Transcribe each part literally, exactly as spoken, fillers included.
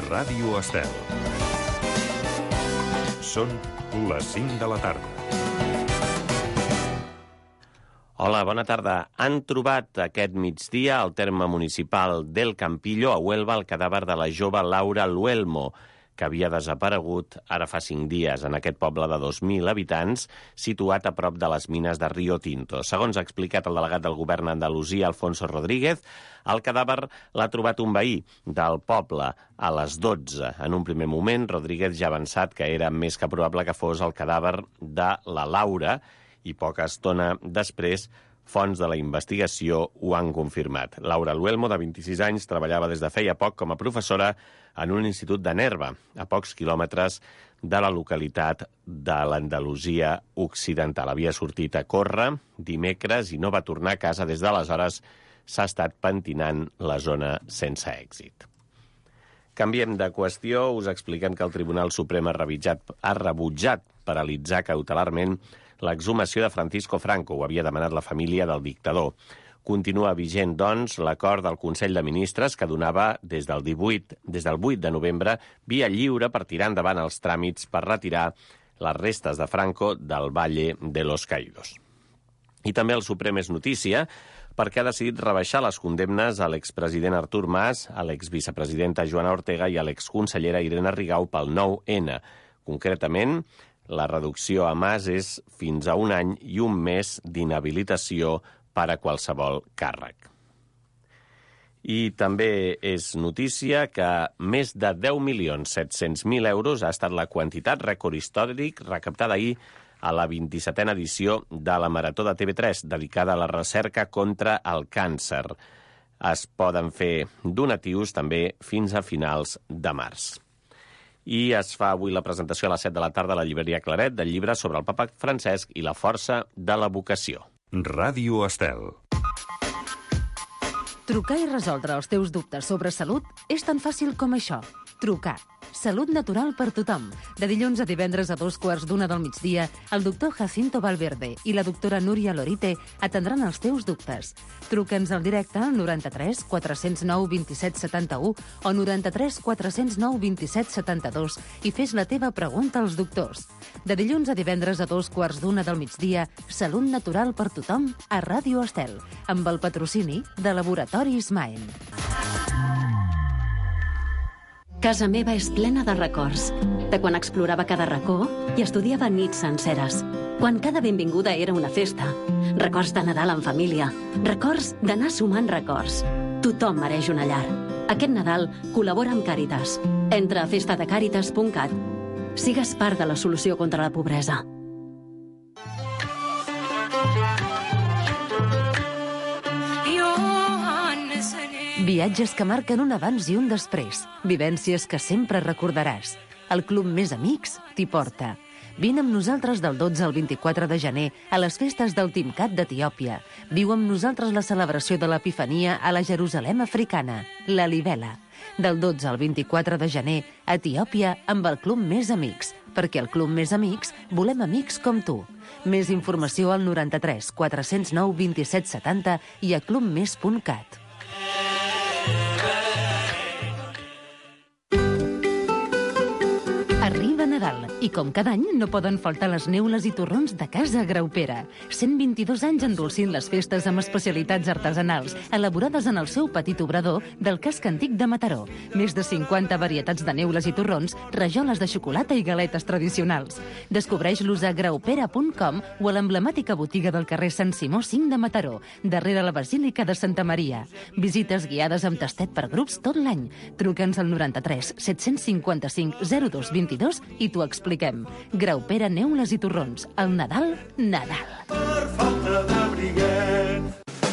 Ràdio Estel. Són les cinc de la tarda. Hola, bona tarda. Han trobat aquest migdia al terme municipal del Campillo, a Huelva, el cadàver de la jove Laura Luelmo, que havia desaparegut ara fa cinc dies en aquest poble de dos mil habitants, situat a prop de les mines de Rio Tinto. Segons ha explicat el delegat del govern d'Andalusia, Alfonso Rodríguez, el cadàver l'ha trobat un veí del poble a les dotze. En un primer moment, Rodríguez ja ha avançat que era més que probable que fos el cadàver de la Laura, i poca estona després, fonts de la investigació ho han confirmat. Laura Luelmo, de vint-i-sis anys, treballava des de feia poc com a professora en un institut de Nerva, a pocs quilòmetres de la localitat de l'Andalusia occidental. Havia sortit a córrer dimecres i no va tornar a casa des d'aleshores. S'ha estat pentinant la zona sense èxit. Canviem de qüestió. Us expliquen que el Tribunal Suprem ha rebutjat, ha rebutjat paralitzar cautelarment l'exhumació de Francisco Franco. Ho havia demanat la família del dictador. Continua vigent, doncs, l'acord del Consell de Ministres que donava des del divuit, des del vuit de novembre via lliure per tirar endavant els tràmits per retirar les restes de Franco del Valle de los Caídos. I també el Suprem és notícia perquè ha decidit rebaixar les condemnes a l'expresident Artur Mas, a l'exvicepresidenta Joana Ortega i a l'exconsellera Irene Rigau pel nou ene. Concretament, la reducció a Mas és fins a un any i un mes d'inhabilitació per a qualsevol càrrec. I també és notícia que més de deu milions set-cents mil euros ha estat la quantitat rècord històric recaptada ahir a la vint-i-setena edició de la Marató de T V tres, dedicada a la recerca contra el càncer. Es poden fer donatius també fins a finals de març. I es fa avui la presentació a les set de la tarda a la llibreria Claret del llibre sobre el papa Francesc i la força de la vocació. Ràdio Estel. Trucar i resoldre els teus dubtes sobre salut és tan fàcil com això. Trucar. Salut natural per tothom. De dilluns a divendres a dos quarts d'una del migdia, el doctor Jacinto Valverde i la doctora Núria Lorite atendran els teus dubtes. Truca'ns al directe al noranta-tres quatre zero nou vint set setanta-u o noranta-tres quatre zero nou vint set setanta-dos i fes la teva pregunta als doctors. De dilluns a divendres a dos quarts d'una del migdia, Salut natural per tothom a Ràdio Estel, amb el patrocini de Laboratoris Maen. Casa meva és plena de records, de quan explorava cada racó i estudiava nits senceres, quan cada benvinguda era una festa, records de Nadal en família, records d'anar sumant records. Tothom mereix una llar. Aquest Nadal col·labora amb Càritas. Entra a festa de càritas punt cat. Sigues part de la solució contra la pobresa. Viatges que marquen un abans i un després. Vivències que sempre recordaràs. El Club Més Amics t'hi porta. Vine amb nosaltres del dotze al vint-i-quatre de gener a les festes del Timcat d'Etiòpia. Viu amb nosaltres la celebració de l'Epifania a la Jerusalem africana, la Libela. Del dotze al vint-i-quatre de gener a Etiòpia amb el Club Més Amics, perquè al Club Més Amics volem amics com tu. Més informació al noranta-tres quatre zero nou vint set setanta i a clubmes punt cat. Arriba Nadal i com cada any no poden faltar les neules i torrons de Casa Graupera. cent vint-i-dos anys endolcint les festes amb especialitats artesanals, elaborades en el seu petit obrador del casc antic de Mataró. Més de cinquanta varietats de neules i torrons, rajoles de xocolata i galetes tradicionals. Descobreix-los a graupera punt com o a l'emblemàtica botiga del carrer Sant Simó cinc de Mataró, darrere la Basílica de Santa Maria. Visites guiades amb tastet per grups tot l'any. Truca'ns al noranta-tres set-cents cinquanta-cinc zero dos vint-i-dos i t'ho expliquem. Graupera, neules i torrons. El Nadal, Nadal. Per falta de briguet.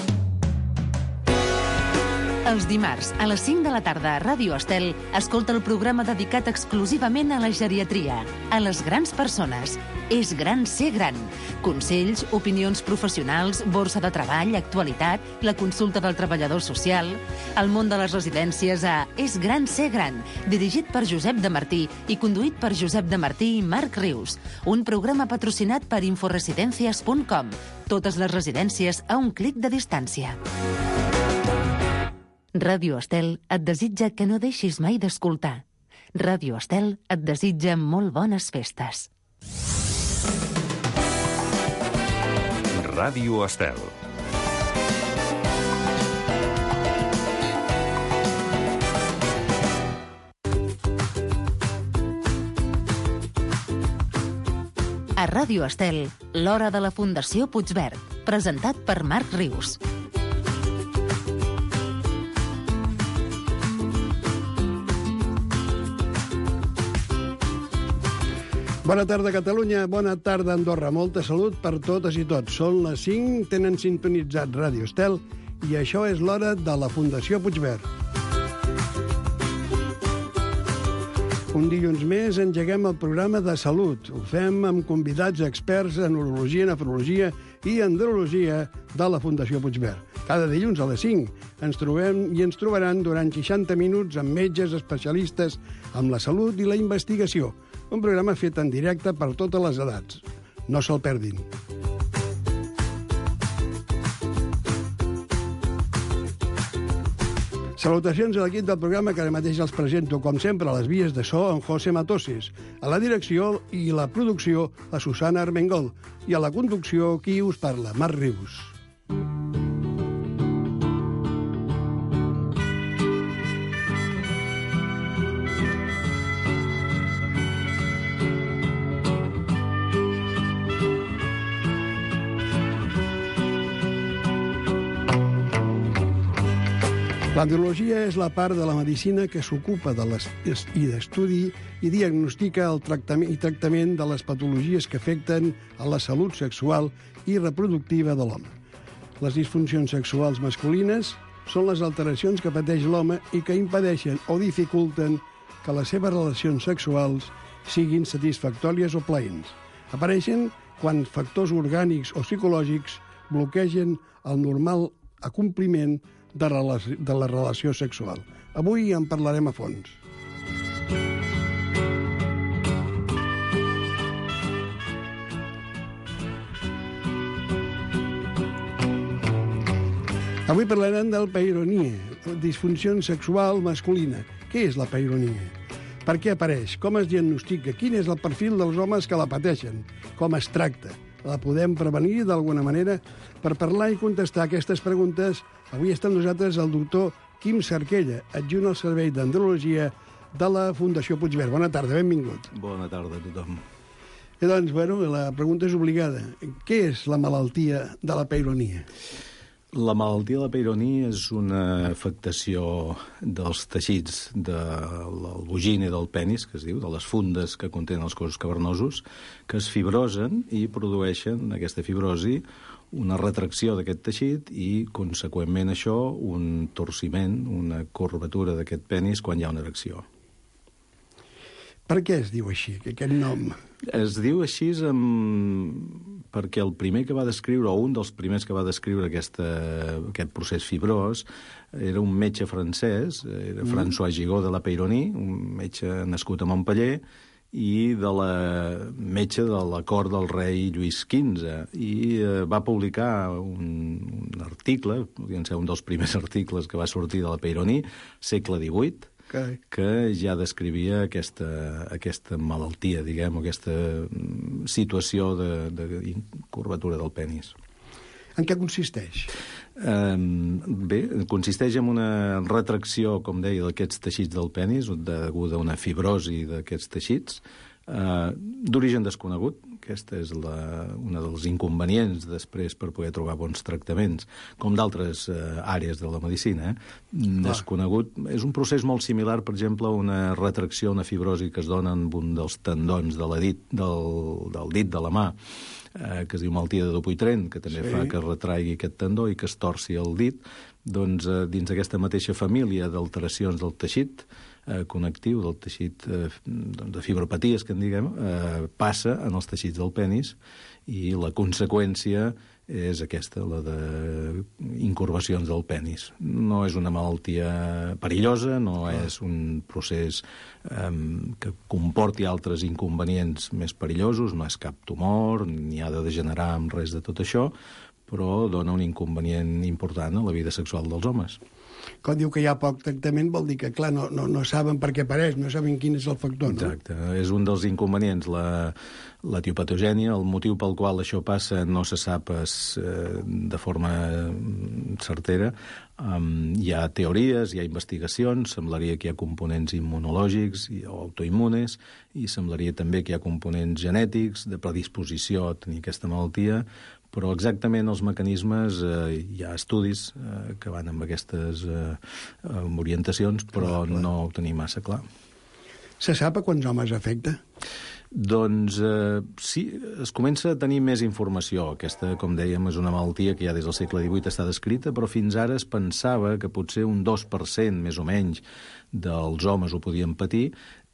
Els dimarts, a les cinc de la tarda a Ràdio Estel, escolta el programa dedicat exclusivament a la geriatria, a les grans persones. És gran ser gran. Consells, opinions professionals, borsa de treball, actualitat, la consulta del treballador social, el món de les residències a És gran ser gran, dirigit per Josep de Martí i conduït per Josep de Martí i Marc Rius. Un programa patrocinat per inforesidencias punt com. Totes les residències a un clic de distància. Ràdio Estel et desitja que no deixis mai d'escoltar. Ràdio Estel et desitja molt bones festes. Ràdio Estel. A Ràdio Estel, l'hora de la Fundació Puigverd, presentat per Marc Rius. Bona tarda, Catalunya. Bona tarda, Andorra. Molta salut per totes i tots. Són les cinc, tenen sintonitzat Ràdio Estel i això és l'hora de la Fundació Puigverd. Un dilluns més engeguem el programa de salut. Ho fem amb convidats experts en urologia, nefrologia i andrologia de la Fundació Puigverd. Cada dilluns a les cinc ens trobem i ens trobaran durant seixanta minuts amb metges especialistes amb la salut i la investigació. Un programa fet en directe per totes les edats. No se'l perdin. Salutacions a l'equip del programa que ara mateix els presento, com sempre, a les vies de so en José Matoses, a la direcció i la producció a Susana Armengol i a la conducció qui us parla, Marc Rius. L'andrologia és la part de la medicina que s'ocupa de les, i d'estudi i diagnostica el tractament i tractament de les patologies que afecten a la salut sexual i reproductiva de l'home. Les disfuncions sexuals masculines són les alteracions que pateix l'home i que impedeixen o dificulten que les seves relacions sexuals siguin satisfactòries o plaents. Apareixen quan factors orgànics o psicològics bloquegen el normal acompliment de, de la relació sexual. Avui en parlarem a fons. Avui parlarem del peironie, disfunció sexual masculina. Què és la peironie? Per què apareix? Com es diagnostica? Quin és el perfil dels homes que la pateixen? Com es tracta? La podem prevenir d'alguna manera? Per parlar i contestar aquestes preguntes, avui està amb nosaltres el doctor Quim Cerquella, adjunt al Servei d'Andrologia de la Fundació Puigverd. Bona tarda, benvingut. Bona tarda a tothom. I doncs, bueno, la pregunta és obligada. Què és la malaltia de la peironia? La malaltia de la peironia és una afectació dels teixits de l'albugina i del penis, que es diu, de les fundes que contenen els cossos cavernosos, que es fibrosen i produeixen aquesta fibrosi una retracció d'aquest teixit i, conseqüentment, això, un torciment, una curvatura d'aquest penis quan hi ha una erecció. Per què es diu així, aquest nom? Es diu així amb... perquè el primer que va descriure, o un dels primers que va descriure aquesta, aquest procés fibrós, era un metge francès, era mm. François Gigot de la Peyronie, un metge nascut a Montpeller, i de la metge de la cort del rei Lluís quinze, i eh, va publicar un, un article, podria ser un dels primers articles que va sortir de la Peyronie, segle divuit, okay, que ja descrivia aquesta, aquesta malaltia, diguem, aquesta situació de, de curvatura del penis. En què consisteix? Um, bé, consisteix en una retracció, com deia, d'aquests teixits del penis, deguda a una fibrosi d'aquests teixits, uh, d'origen desconegut. Aquesta és la, una dels inconvenients després per poder trobar bons tractaments, com d'altres uh, àrees de la medicina. Eh? Desconegut. És un procés molt similar, per exemple, a una retracció, una fibrosi que es dona en un dels tendons de la dit, del, del dit de la mà, eh, que es diu malaltia de Dupuytren, que també sí. fa que es retraigui aquest tendó i que es torci el dit. Doncs eh, dins d'aquesta mateixa família d'alteracions del teixit eh, connectiu, del teixit eh, de fibropaties, que en diguem, eh, passa en els teixits del penis i la conseqüència és aquesta, la d'incorvacions del penis. No és una malaltia perillosa, no és un procés eh, que comporti altres inconvenients més perillosos, no és cap tumor, ni ha de degenerar amb res de tot això, però dona un inconvenient important a la vida sexual dels homes. Quan diu que hi ha poc tractament vol dir que, clar, no, no, no saben per què apareix, no saben quin és el factor, no? Exacte, és un dels inconvenients, la, la tiopatogènia, el motiu pel qual això passa no se sap es, eh, de forma certera. Um, hi ha teories, hi ha investigacions, semblaria que hi ha components immunològics i, o autoimmunes, i semblaria també que hi ha components genètics de predisposició a tenir aquesta malaltia, però exactament els mecanismes, eh, hi ha estudis eh, que van amb aquestes eh, orientacions, però clar, clar. no ho tenim massa clar. Se sap a quants homes afecta? Doncs eh, sí, es comença a tenir més informació. Aquesta, com dèiem, és una malaltia que ja des del segle divuit està descrita, però fins ara es pensava que potser un dos per cent, més o menys, dels homes ho podien patir,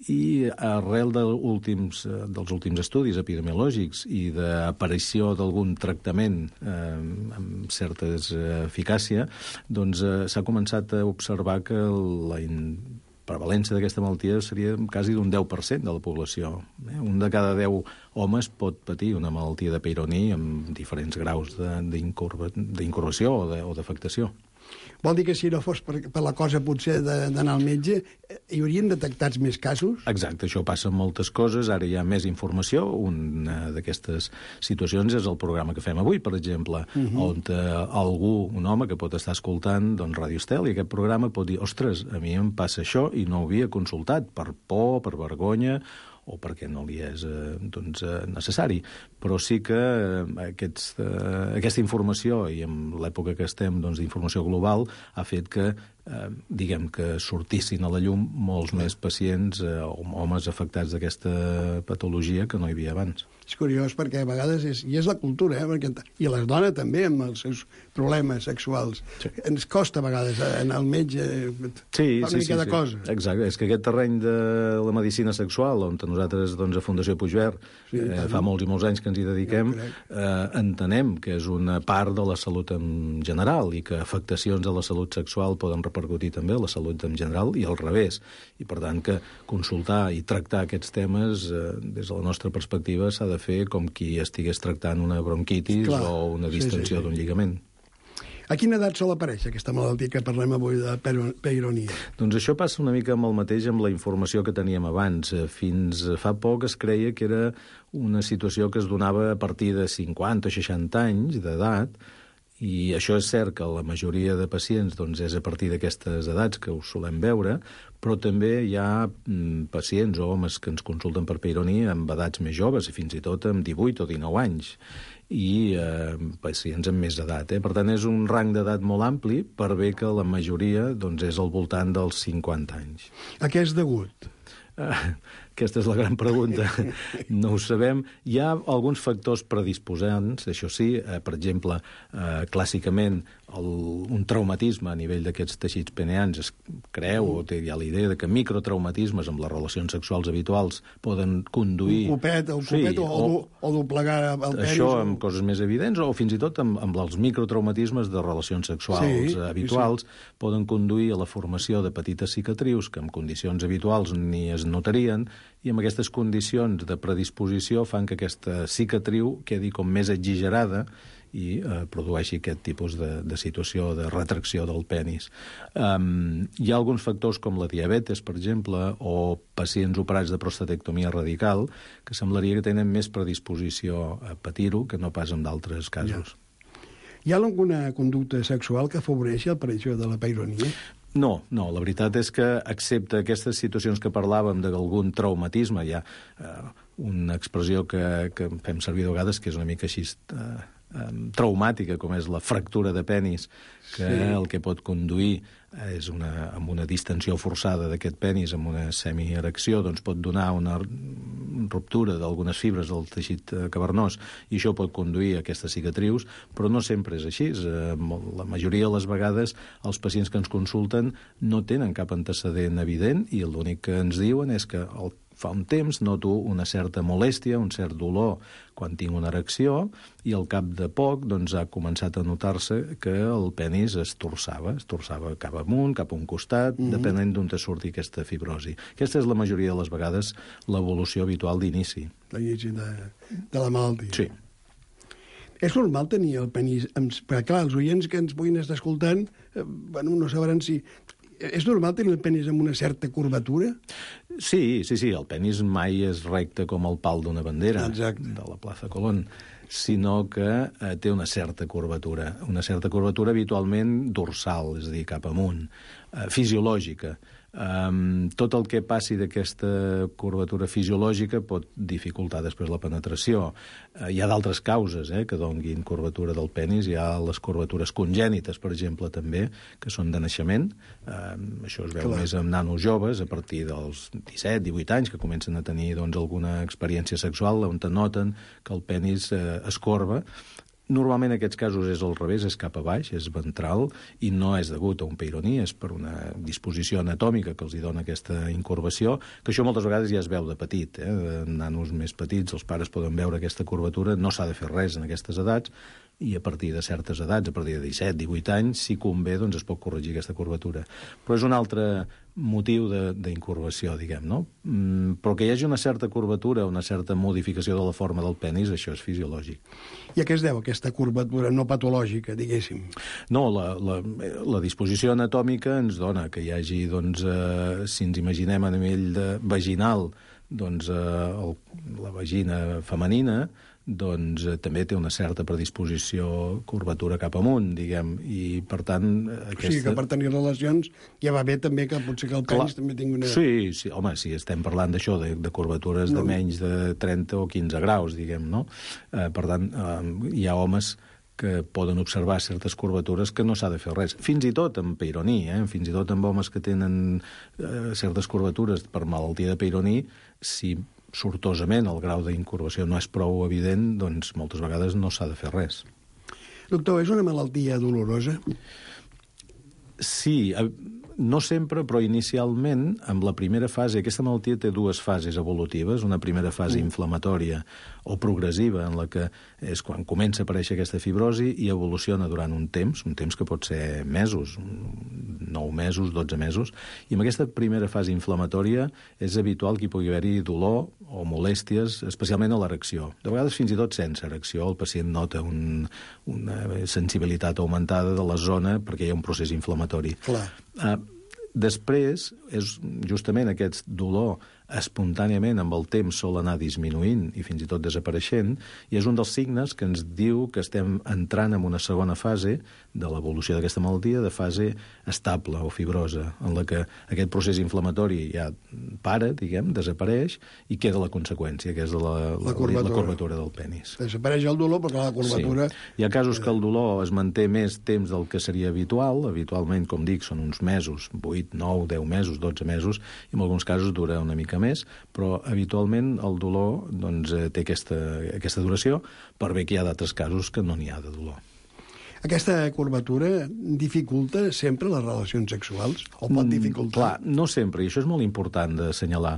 i arrel de últims, dels últims estudis epidemiològics i d'aparició d'algun tractament eh, amb certa eficàcia, doncs eh, s'ha començat a observar que la in... prevalència d'aquesta malaltia seria quasi d'un deu per cent de la població. Eh? Un de cada deu homes pot patir una malaltia de Peyronie amb diferents graus d'incorporació o d'afectació. Vol dir que si no fos per, per la cosa potser d'anar al metge, hi haurien detectats més casos? Exacte, això passa amb moltes coses, ara hi ha més informació. Una d'aquestes situacions és el programa que fem avui, per exemple, uh -huh. on uh, algú, un home que pot estar escoltant doncs, Ràdio Estel, i aquest programa pot dir, ostres, a mi em passa això i no ho havia consultat, per por, per vergonya, o perquè no li és eh, doncs, eh, necessari. Però sí que eh, aquests, eh, aquesta informació, i en l'època que estem doncs, d'informació global, ha fet que eh, diguem que sortissin a la llum molts més pacients eh, o homes afectats d'aquesta patologia que no hi havia abans. És curiós perquè a vegades és, i és la cultura, eh? Perquè, i les dones també amb els seus problemes sexuals. Sí. Ens costa a vegades anar al metge, sí, fa una sí, mica sí, de sí. cosa. Exacte, és que aquest terreny de la medicina sexual, on nosaltres doncs, a Fundació Puigverd sí, eh, fa molts i molts anys que ens hi dediquem, eh, entenem que és una part de la salut en general i que afectacions a la salut sexual poden repercutir també a la salut en general i al revés. I per tant que consultar i tractar aquests temes eh, des de la nostra perspectiva s'ha de fer com qui estigués tractant una bronquitis Clar. o una distensió sí, sí, sí. d'un lligament. A quina edat sol aparèixer aquesta malaltia que parlem avui de Peyronie? Doncs això passa una mica amb el mateix amb la informació que teníem abans. Fins fa poc es creia que era una situació que es donava a partir de cinquanta o seixanta anys d'edat, i això és cert que la majoria de pacients doncs, és a partir d'aquestes edats que ho solem veure, però també hi ha mm, pacients o homes que ens consulten per Peyronie amb edats més joves, i fins i tot amb divuit o dinou anys, i eh, pacients amb més edat. Eh? Per tant, és un rang d'edat molt ampli, per bé que la majoria doncs, és al voltant dels cinquanta anys. A què és degut? Uh, aquesta és la gran pregunta. No ho sabem. Hi ha alguns factors predisposants, això sí, eh, per exemple, eh, clàssicament el, un traumatisme a nivell d'aquests teixits peneans es creu, mm. o té ja la idea de que microtraumatismes amb les relacions sexuals habituals poden conduir... Un copet, un copet sí, o, o, o doblegar el penis. Això o... amb coses més evidents, o fins i tot amb, amb els microtraumatismes de relacions sexuals sí, habituals, sí, sí. poden conduir a la formació de petites cicatrius que en condicions habituals ni es notarien, i amb aquestes condicions de predisposició fan que aquesta cicatriu quedi com més exagerada i eh, produeixi aquest tipus de, de situació de retracció del penis. Um, hi ha alguns factors com la diabetes, per exemple, o pacients operats de prostatectomia radical, que semblaria que tenen més predisposició a patir-ho que no pas en d'altres casos. Ja. Hi ha alguna conducta sexual que afavoreixi l'aparició de la Peyronie? No, no, la veritat és que, excepte aquestes situacions que parlàvem d'algun traumatisme, hi ha eh, una expressió que, que fem servir de vegades que és una mica així eh, traumàtica, com és la fractura de penis, que sí. el que pot conduir és una, amb una distensió forçada d'aquest penis, amb una semierecció, doncs pot donar una ruptura d'algunes fibres del teixit cavernós, i això pot conduir a aquestes cicatrius, però no sempre és així. La majoria de les vegades els pacients que ens consulten no tenen cap antecedent evident, i l'únic que ens diuen és que el fa un temps noto una certa molèstia, un cert dolor quan tinc una erecció, i al cap de poc doncs, ha començat a notar-se que el penis es torçava, es torçava cap amunt, cap a un costat, mm-hmm. depenent d'on te surti aquesta fibrosi. Aquesta és la majoria de les vegades l'evolució habitual d'inici. L'inici de, de la malaltia. Sí. És normal tenir el penis... Perquè, clar, els oients que ens puguin estar escoltant, eh, bueno, no sabran si... És normal tenir el penis amb una certa curvatura? Sí, sí, sí. El penis mai és recte com el pal d'una bandera. Exacte. De la plaça Colón, sinó que eh, té una certa curvatura. Una certa curvatura habitualment dorsal, és a dir, cap amunt, eh, fisiològica. Um, tot el que passi d'aquesta curvatura fisiològica pot dificultar després la penetració. Uh, hi ha d'altres causes eh, que donguin curvatura del penis. Hi ha les curvatures congènites, per exemple, també, que són de naixement. Uh, això es veu Clar. més amb nanos joves, a partir dels disset, divuit anys, que comencen a tenir doncs, alguna experiència sexual, on noten que el penis uh, es corba. Normalment en aquests casos és al revés, és cap a baix, és ventral, i no és degut a un peironí, és per una disposició anatòmica que els hi dona aquesta incurvació, que això moltes vegades ja es veu de petit. Eh? De nanos més petits, els pares poden veure aquesta curvatura, no s'ha de fer res en aquestes edats, i a partir de certes edats, a partir de disset, divuit anys, si convé, doncs es pot corregir aquesta curvatura. Però és un altre motiu d'incurvació, diguem, no? Mm, però que hi hagi una certa curvatura, una certa modificació de la forma del penis, això és fisiològic. I a què es deu aquesta curvatura no patològica, diguéssim? No, la, la, la disposició anatòmica ens dona que hi hagi, doncs, eh, si ens imaginem a nivell de vaginal, doncs eh, el, la vagina femenina, doncs eh, també té una certa predisposició curvatura cap amunt, diguem, i per tant... Aquesta... O sigui que per tenir relacions ja va bé també que potser que el penis Clar. també tingui una... Sí, sí, home, si estem parlant d'això, de, de curvatures no. de menys de trenta o quinze graus, diguem, no? Eh, per tant, eh, hi ha homes que poden observar certes curvatures que no s'ha de fer res. Fins i tot amb peironí, eh? fins i tot amb homes que tenen eh, certes curvatures per malaltia de peironí, si sortosament el grau d'incurvació no és prou evident, doncs moltes vegades no s'ha de fer res. Doctor, és una malaltia dolorosa? Sí, no sempre, però inicialment, amb la primera fase, aquesta malaltia té dues fases evolutives, una primera fase mm. inflamatòria o progressiva, en la que és quan comença a aparèixer aquesta fibrosi i evoluciona durant un temps, un temps que pot ser mesos, nou mesos, dotze mesos, i en aquesta primera fase inflamatòria és habitual que hi pugui haver-hi dolor o molèsties, especialment a l'erecció. De vegades fins i tot sense erecció, el pacient nota un, una sensibilitat augmentada de la zona perquè hi ha un procés inflamatori. Clar. Uh, després, és justament aquest dolor espontàniament amb el temps sol anar disminuint i fins i tot desapareixent, i és un dels signes que ens diu que estem entrant en una segona fase de l'evolució d'aquesta malaltia, de fase estable o fibrosa, en la que aquest procés inflamatori ja para, diguem, desapareix, i queda la conseqüència, que és la, la, la, curvatura. la curvatura del penis. Desapareix el dolor, però la curvatura... Sí. Hi ha casos que el dolor es manté més temps del que seria habitual, habitualment, com dic, són uns mesos, vuit, nou, deu mesos, dotze mesos, i en alguns casos dura una mica més, però habitualment el dolor doncs, té aquesta, aquesta duració, per bé que hi ha d'altres casos que no n'hi ha de dolor. Aquesta curvatura dificulta sempre les relacions sexuals? O pot dificultar? Mm, clar, no sempre, i això és molt important d'assenyalar.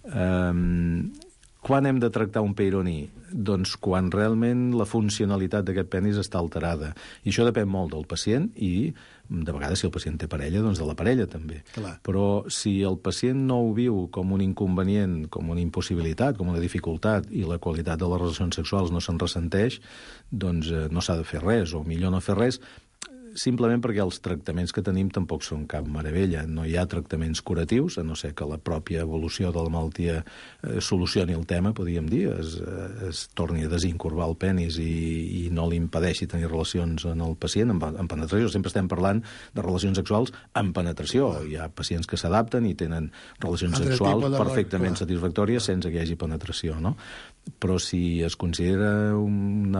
Um, quan hem de tractar un peironí? Doncs quan realment la funcionalitat d'aquest penis està alterada. I això depèn molt del pacient i, de vegades, si el pacient té parella, doncs de la parella també. Clar. Però si el pacient no ho viu com un inconvenient, com una impossibilitat, com una dificultat, i la qualitat de les relacions sexuals no se'n ressenteix, doncs eh, no s'ha de fer res, o millor no fer res, simplement perquè els tractaments que tenim tampoc són cap meravella. No hi ha tractaments curatius, a no ser que la pròpia evolució de la malaltia eh, solucioni el tema, podríem dir, es, es torni a desincurvar el penis i, i no li impedeixi tenir relacions en el pacient, amb, amb penetració. Sempre estem parlant de relacions sexuals amb penetració. Hi ha pacients que s'adapten i tenen relacions Altre sexuals de... perfectament satisfactòries sense que hi hagi penetració, no? Però si es considera una,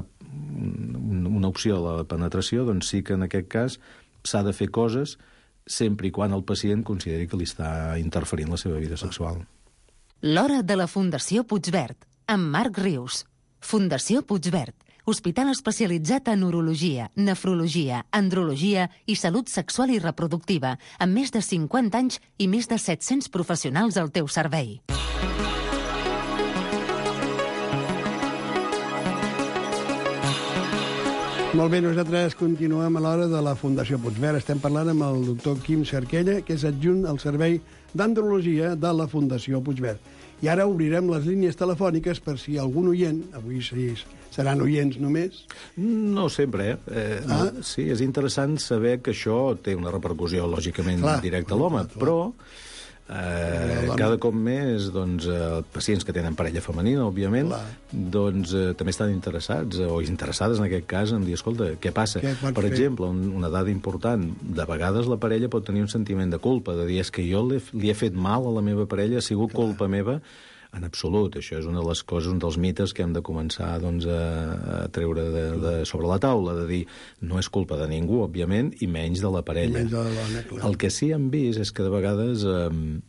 una opció la penetració, doncs sí que en aquest cas s'ha de fer coses sempre i quan el pacient consideri que li està interferint la seva vida sexual. L'hora de la Fundació Puigverd, amb Marc Rius. Fundació Puigverd, hospital especialitzat en urologia, nefrologia, andrologia i salut sexual i reproductiva, amb més de cinquanta anys i més de set-cents professionals al teu servei. Molt bé, nosaltres continuem a l'hora de la Fundació Puigverd. Estem parlant amb el doctor Quim Cerquella, que és adjunt al Servei d'Andrologia de la Fundació Puigverd. I ara obrirem les línies telefòniques per si algun oient, avui sí, seran oients només... No sempre, eh? eh ah. no, sí, és interessant saber que això té una repercussió, lògicament, clar, directa a l'home, però... Eh, cada cop més doncs, eh, pacients que tenen parella femenina, òbviament, doncs, eh, també estan interessats o interessades en aquest cas en dir, escolta, què passa? Què per fer? Exemple, un, una dada important, de vegades la parella pot tenir un sentiment de culpa, de dir, és que jo li, li he fet mal a la meva parella, ha sigut Clar. culpa meva. En absolut, això és una de les coses, un dels mites que hem de començar doncs, a, a treure de, de sobre la taula, de dir, no és culpa de ningú, òbviament, i menys de la parella. Menys de la dona, clar. El que sí hem vist és que de vegades eh,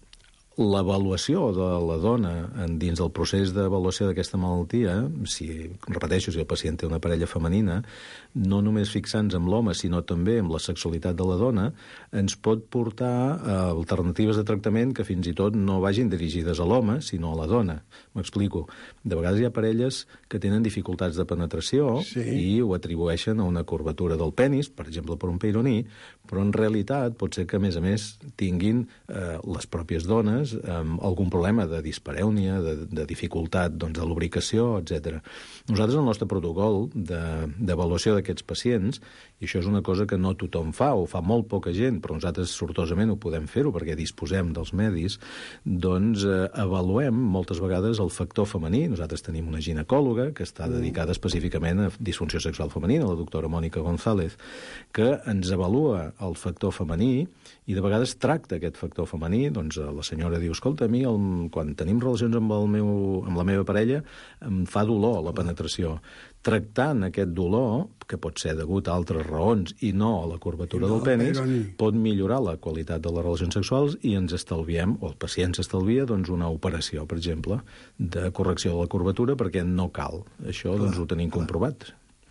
l'avaluació de la dona en, dins del procés d'avaluació d'aquesta malaltia, si, repeteixo, si el pacient té una parella femenina, no només fixant-nos en l'home, sinó també en la sexualitat de la dona, ens pot portar a alternatives de tractament que fins i tot no vagin dirigides a l'home, sinó a la dona. M'explico. De vegades hi ha parelles que tenen dificultats de penetració sí. i ho atribueixen a una curvatura del penis, per exemple, per un peironí, però en realitat pot ser que, a més a més, tinguin eh, les pròpies dones amb algun problema de disparèunia, de, de dificultat doncs, de lubricació, etcètera. Nosaltres, el nostre protocol d'avaluació de, d'aquests pacients, i això és una cosa que no tothom fa, o fa molt poca gent, però nosaltres sortosament ho podem fer-ho perquè disposem dels medis, doncs eh, avaluem moltes vegades el factor femení. Nosaltres tenim una ginecòloga que està dedicada específicament a disfunció sexual femenina, la doctora Mònica González, que ens avalua el factor femení i de vegades tracta aquest factor femení. Doncs la senyora diu, escolta, a mi el, quan tenim relacions amb, el meu, amb la meva parella em fa dolor la penetració. Tractant aquest dolor, que pot ser degut a altres raons i no a la curvatura no, del penis, pot millorar la qualitat de les relacions sexuals i ens estalviem, o el pacient s'estalvia, doncs una operació, per exemple, de correcció de la curvatura, perquè no cal. Això clar, doncs, ho tenim clar. comprovat.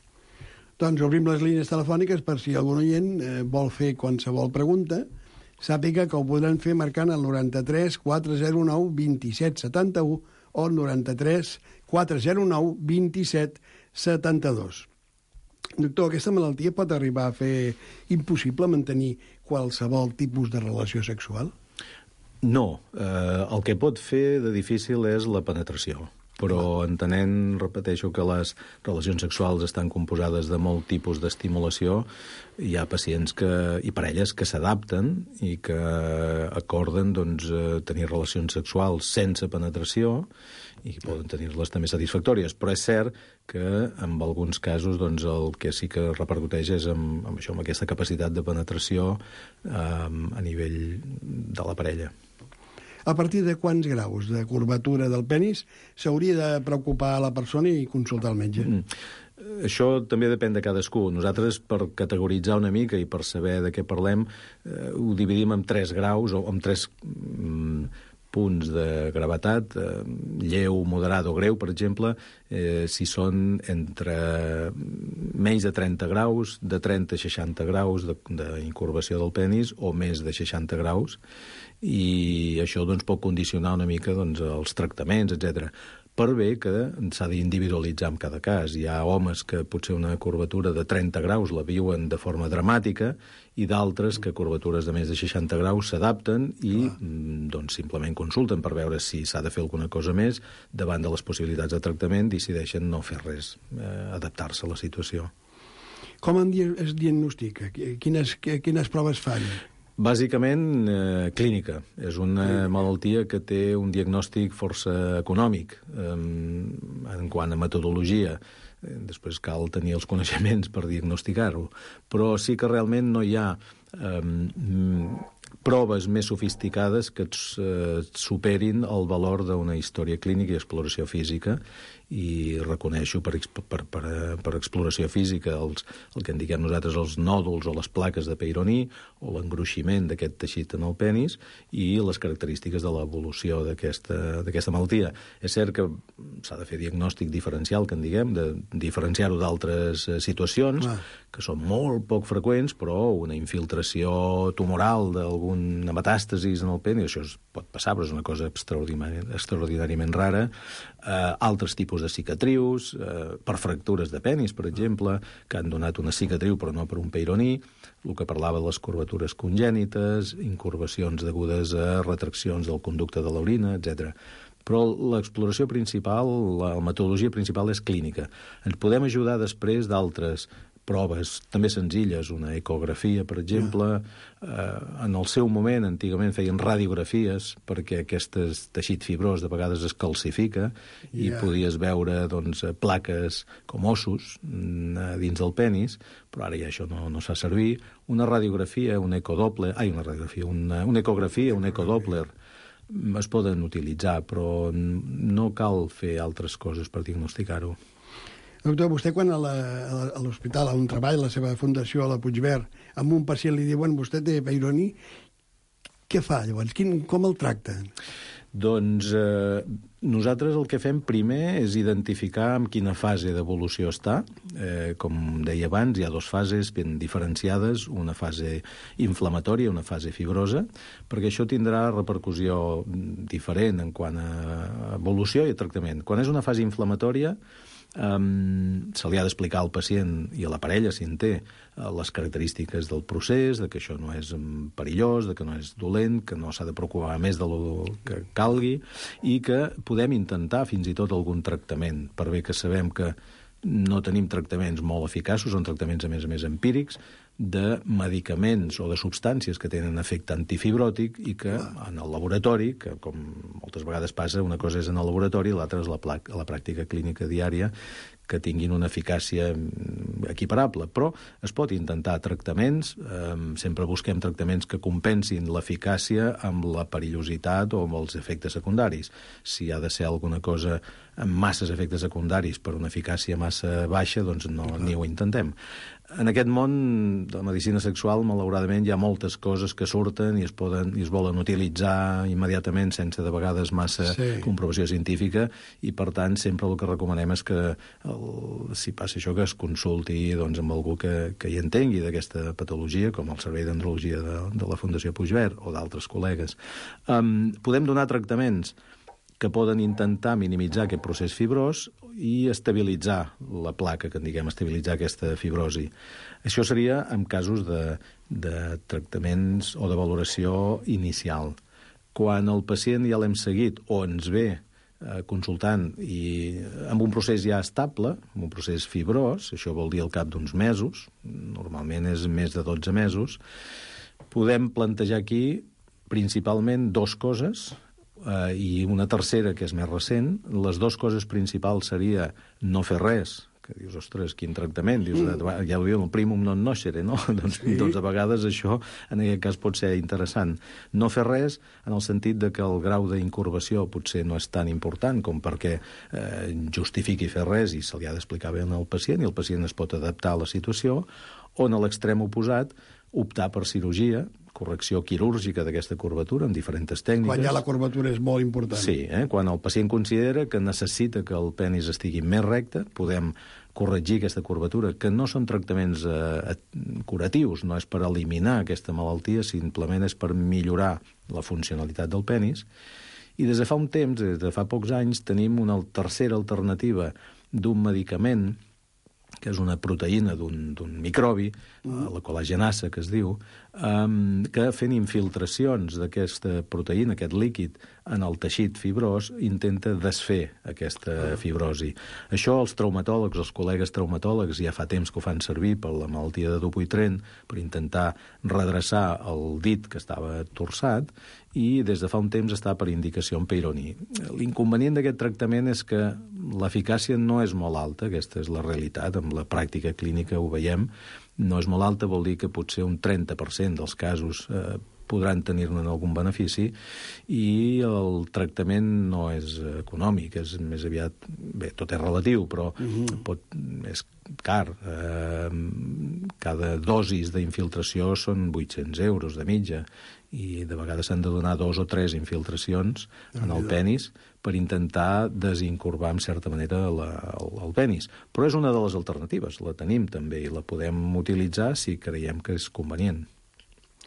Doncs obrim les línies telefòniques per si algun oient eh, vol fer qualsevol pregunta, sàpiga que ho podran fer marcant el noranta-tres quatre zero nou vint-i-set setanta-u o el noranta-tres quatre zero nou vint-i-set setanta-dos. Doctor, aquesta malaltia pot arribar a fer impossible mantenir qualsevol tipus de relació sexual? No. Eh, el que pot fer de difícil és la penetració. Però entenent, repeteixo, que les relacions sexuals estan composades de molt tipus d'estimulació, hi ha pacients que, i parelles que s'adapten i que acorden doncs, tenir relacions sexuals sense penetració i poden tenir-les també satisfactòries. Però és cert que en alguns casos doncs, el que sí que repercuteix és amb, amb, això, amb aquesta capacitat de penetració eh, a nivell de la parella. A partir de quants graus de curvatura del penis s'hauria de preocupar a la persona i consultar el metge? Mm. Això també depèn de cadascú. Nosaltres, per categoritzar una mica i per saber de què parlem, eh, ho dividim en tres graus o en tres mm, punts de gravetat, eh, lleu, moderat o greu, per exemple, eh, si són entre menys de trenta graus, de trenta a seixanta graus d'incurvació del penis o més de seixanta graus, i això doncs, pot condicionar una mica doncs, els tractaments, etcètera. Per bé que s'ha d'individualitzar en cada cas. Hi ha homes que potser una curvatura de trenta graus la viuen de forma dramàtica i d'altres que curvatures de més de seixanta graus s'adapten i doncs, simplement consulten per veure si s'ha de fer alguna cosa més. Davant de les possibilitats de tractament decideixen no fer res, eh, adaptar-se a la situació. Com es diagnostica? Quines, quines proves fan? Bàsicament, eh, clínica. És una malaltia que té un diagnòstic força econòmic eh, en quant a metodologia. Eh, després cal tenir els coneixements per diagnosticar-ho. Però sí que realment no hi ha eh, proves més sofisticades que eh, superin el valor d'una història clínica i exploració física, i reconeixo per, per, per, per exploració física els, el que en diguem nosaltres els nòduls o les plaques de peironí o l'engruiximent d'aquest teixit en el penis i les característiques de l'evolució d'aquesta malaltia. És cert que s'ha de fer diagnòstic diferencial, que en diguem, de diferenciar-ho d'altres situacions, ah. que són molt poc freqüents, però una infiltració tumoral d'algun alguna metàstasis en el penis, això es pot passar, però és una cosa extraordinàriament, extraordinàriament rara. Uh, altres tipus de cicatrius, uh, per fractures de penis, per exemple, que han donat una cicatriu però no per un peironí, el que parlava de les curvatures congènites, incurvacions degudes a retraccions del conducte de l'orina, etcètera. Però l'exploració principal, la metodologia principal és clínica. Ens podem ajudar després d'altres proves també senzilles, una ecografia, per exemple. Eh, en el seu moment, antigament, feien radiografies perquè aquest teixit fibrós de vegades es calcifica i yeah. podies veure doncs, plaques com ossos dins del penis, però ara ja això no, no es fa servir. Una radiografia, un ecodoppler... Ai, una radiografia, una, una ecografia, un ecodoppler es poden utilitzar, però no cal fer altres coses per diagnosticar-ho. Doctor, vostè quan a l'hospital, a un treball, a la seva fundació, a la Puigverd, amb un pacient li diuen vostè té peironí, què fa llavors? Quin, com el tracta? Doncs eh, nosaltres el que fem primer és identificar en quina fase d'evolució està. Eh, com deia abans, hi ha dues fases ben diferenciades, una fase inflamatòria i una fase fibrosa, perquè això tindrà repercussió diferent en quant a evolució i a tractament. Quan és una fase inflamatòria, Um, se li ha d'explicar al pacient i a la parella, si en té, uh, les característiques del procés, de que això no és um, perillós, de que no és dolent, que no s'ha de preocupar més de lo que calgui, i que podem intentar fins i tot algun tractament, per bé que sabem que no tenim tractaments molt eficaços, són tractaments a més a més empírics, de medicaments o de substàncies que tenen efecte antifibròtic i que en el laboratori, que com moltes vegades passa, una cosa és en el laboratori i l'altra és la, la pràctica clínica diària, que tinguin una eficàcia equiparable. Però es pot intentar tractaments, eh, sempre busquem tractaments que compensin l'eficàcia amb la perillositat o amb els efectes secundaris. Si ha de ser alguna cosa amb masses efectes secundaris per una eficàcia massa baixa, doncs no, ni ho intentem. En aquest món de la medicina sexual, malauradament, hi ha moltes coses que surten i es, poden, i es volen utilitzar immediatament sense de vegades massa sí. comprovació científica i, per tant, sempre el que recomanem és que el, si passa això, que es consulti doncs, amb algú que, que hi entengui d'aquesta patologia, com el Servei d'Andrologia de, de la Fundació Puigverd o d'altres col·legues. Um, podem donar tractaments que poden intentar minimitzar aquest procés fibrós i estabilitzar la placa, que en diguem, estabilitzar aquesta fibrosi. Això seria en casos de, de tractaments o de valoració inicial. Quan el pacient ja l'hem seguit o ens ve eh, consultant i amb un procés ja estable, amb un procés fibrós, això vol dir al cap d'uns mesos, normalment és més de dotze mesos, podem plantejar aquí principalment dues coses, Uh, i una tercera, que és més recent. Les dues coses principals seria no fer res, que dius, ostres, quin tractament, dius, mm. ja ho diu, el primum non nocere, no? doncs, sí. doncs a vegades això, en aquest cas, pot ser interessant. No fer res en el sentit de que el grau d'incurvació potser no és tan important com perquè eh, justifiqui fer res i se li ha d'explicar bé al pacient i el pacient es pot adaptar a la situació, o en l'extrem oposat, optar per cirurgia, correcció quirúrgica d'aquesta curvatura amb diferents tècniques. Quan ja la curvatura és molt important. Sí, eh? Quan el pacient considera que necessita que el penis estigui més recte, podem corregir aquesta curvatura, que no són tractaments eh, curatius, no és per eliminar aquesta malaltia, simplement és per millorar la funcionalitat del penis. I des de fa un temps, des de fa pocs anys, tenim una tercera alternativa d'un medicament que és una proteïna d'un microbi, mm. la col·lagenasa, que es diu, um, que fent infiltracions d'aquesta proteïna, aquest líquid, en el teixit fibrós, intenta desfer aquesta fibrosi. Això els traumatòlegs, els col·legues traumatòlegs, ja fa temps que ho fan servir per la malaltia de Dupuytren, per intentar redreçar el dit que estava torçat, i des de fa un temps està per indicació en peironí. L'inconvenient d'aquest tractament és que l'eficàcia no és molt alta, aquesta és la realitat, amb la pràctica clínica ho veiem, no és molt alta, vol dir que potser un trenta per cent dels casos eh, podran tenir-ne algun benefici, i el tractament no és econòmic, és més aviat... Bé, tot és relatiu, però uh-huh. pot, és car. Eh, cada dosis d'infiltració són vuit-cents euros de mitja, i de vegades s'han de donar dos o tres infiltracions en el penis per intentar desincurvar, en certa manera, la, el, el penis. Però és una de les alternatives, la tenim també, i la podem utilitzar si creiem que és convenient.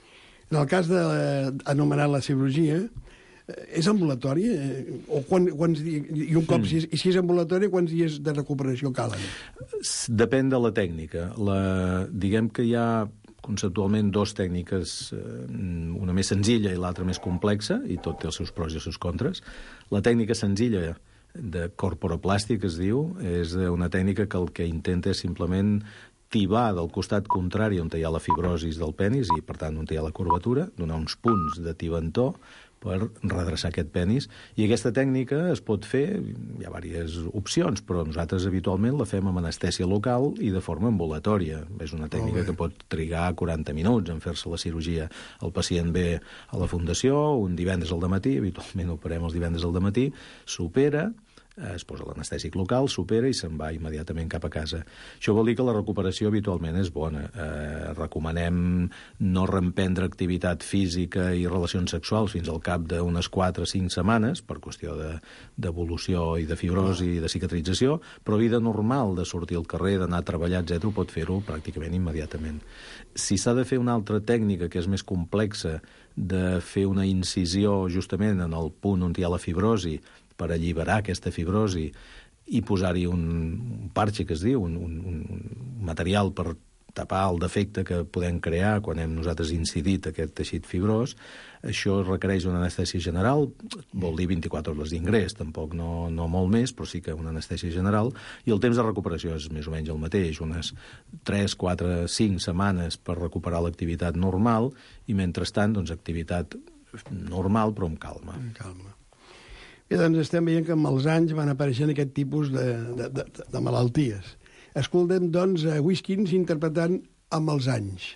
En el cas d'anomenar la cirurgia, és ambulatori? O quan, quants dies, I un cop, mm. si, és, i si és ambulatori, quants dies de recuperació calen? Depèn de la tècnica. La, diguem que hi ha conceptualment dos tècniques, una més senzilla i l'altra més complexa, i tot té els seus pros i els seus contres. La tècnica senzilla de corporoplàstic, es diu, és una tècnica que el que intenta és simplement tibar del costat contrari on hi ha la fibrosis del penis i, per tant, on hi ha la curvatura, donar uns punts de tibantor per redreçar aquest penis. I aquesta tècnica es pot fer, hi ha diverses opcions, però nosaltres habitualment la fem amb anestèsia local i de forma ambulatòria. És una tècnica que pot trigar quaranta minuts en fer-se la cirurgia. El pacient ve a la fundació un divendres al dematí, habitualment operem els divendres al dematí, s'opera, es posa l'anestèsic local, s'opera i se'n va immediatament cap a casa. Això vol dir que la recuperació habitualment és bona. Eh, recomanem no reemprendre activitat física i relacions sexuals fins al cap d'unes quatre o cinc setmanes, per qüestió d'evolució de, i de fibrosi i de cicatrització, però vida normal de sortir al carrer, d'anar a treballar, etcètera, pot fer-ho pràcticament immediatament. Si s'ha de fer una altra tècnica que és més complexa, de fer una incisió justament en el punt on hi ha la fibrosi, per alliberar aquesta fibrosi i posar-hi un, un parche, que es diu, un, un, un material per tapar el defecte que podem crear quan hem nosaltres incidit aquest teixit fibrós. Això requereix una anestèsia general, vol dir vint-i-quatre hores d'ingrés, tampoc no, no molt més, però sí que una anestèsia general, i el temps de recuperació és més o menys el mateix, unes tres, quatre, cinc setmanes per recuperar l'activitat normal, i mentrestant, doncs, activitat normal, però amb calma. Amb calma. Bé, doncs estem veient que amb els anys van apareixent aquest tipus de, de, de, de malalties. Escoltem, doncs, a Whiskins interpretant Amb els anys.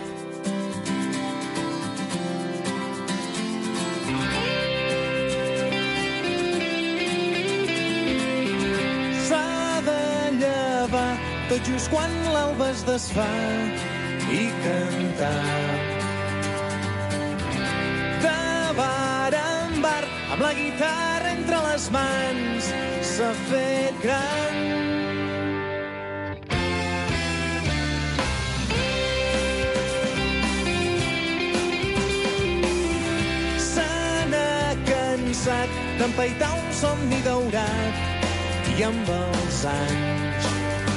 S'ha de llevar tot just quan l'alba es desfà i cantar de bar en bar amb la guitarra entre les mans s'ha fet gran. Se n'ha cansat d'empaitar un somni daurat i amb els anys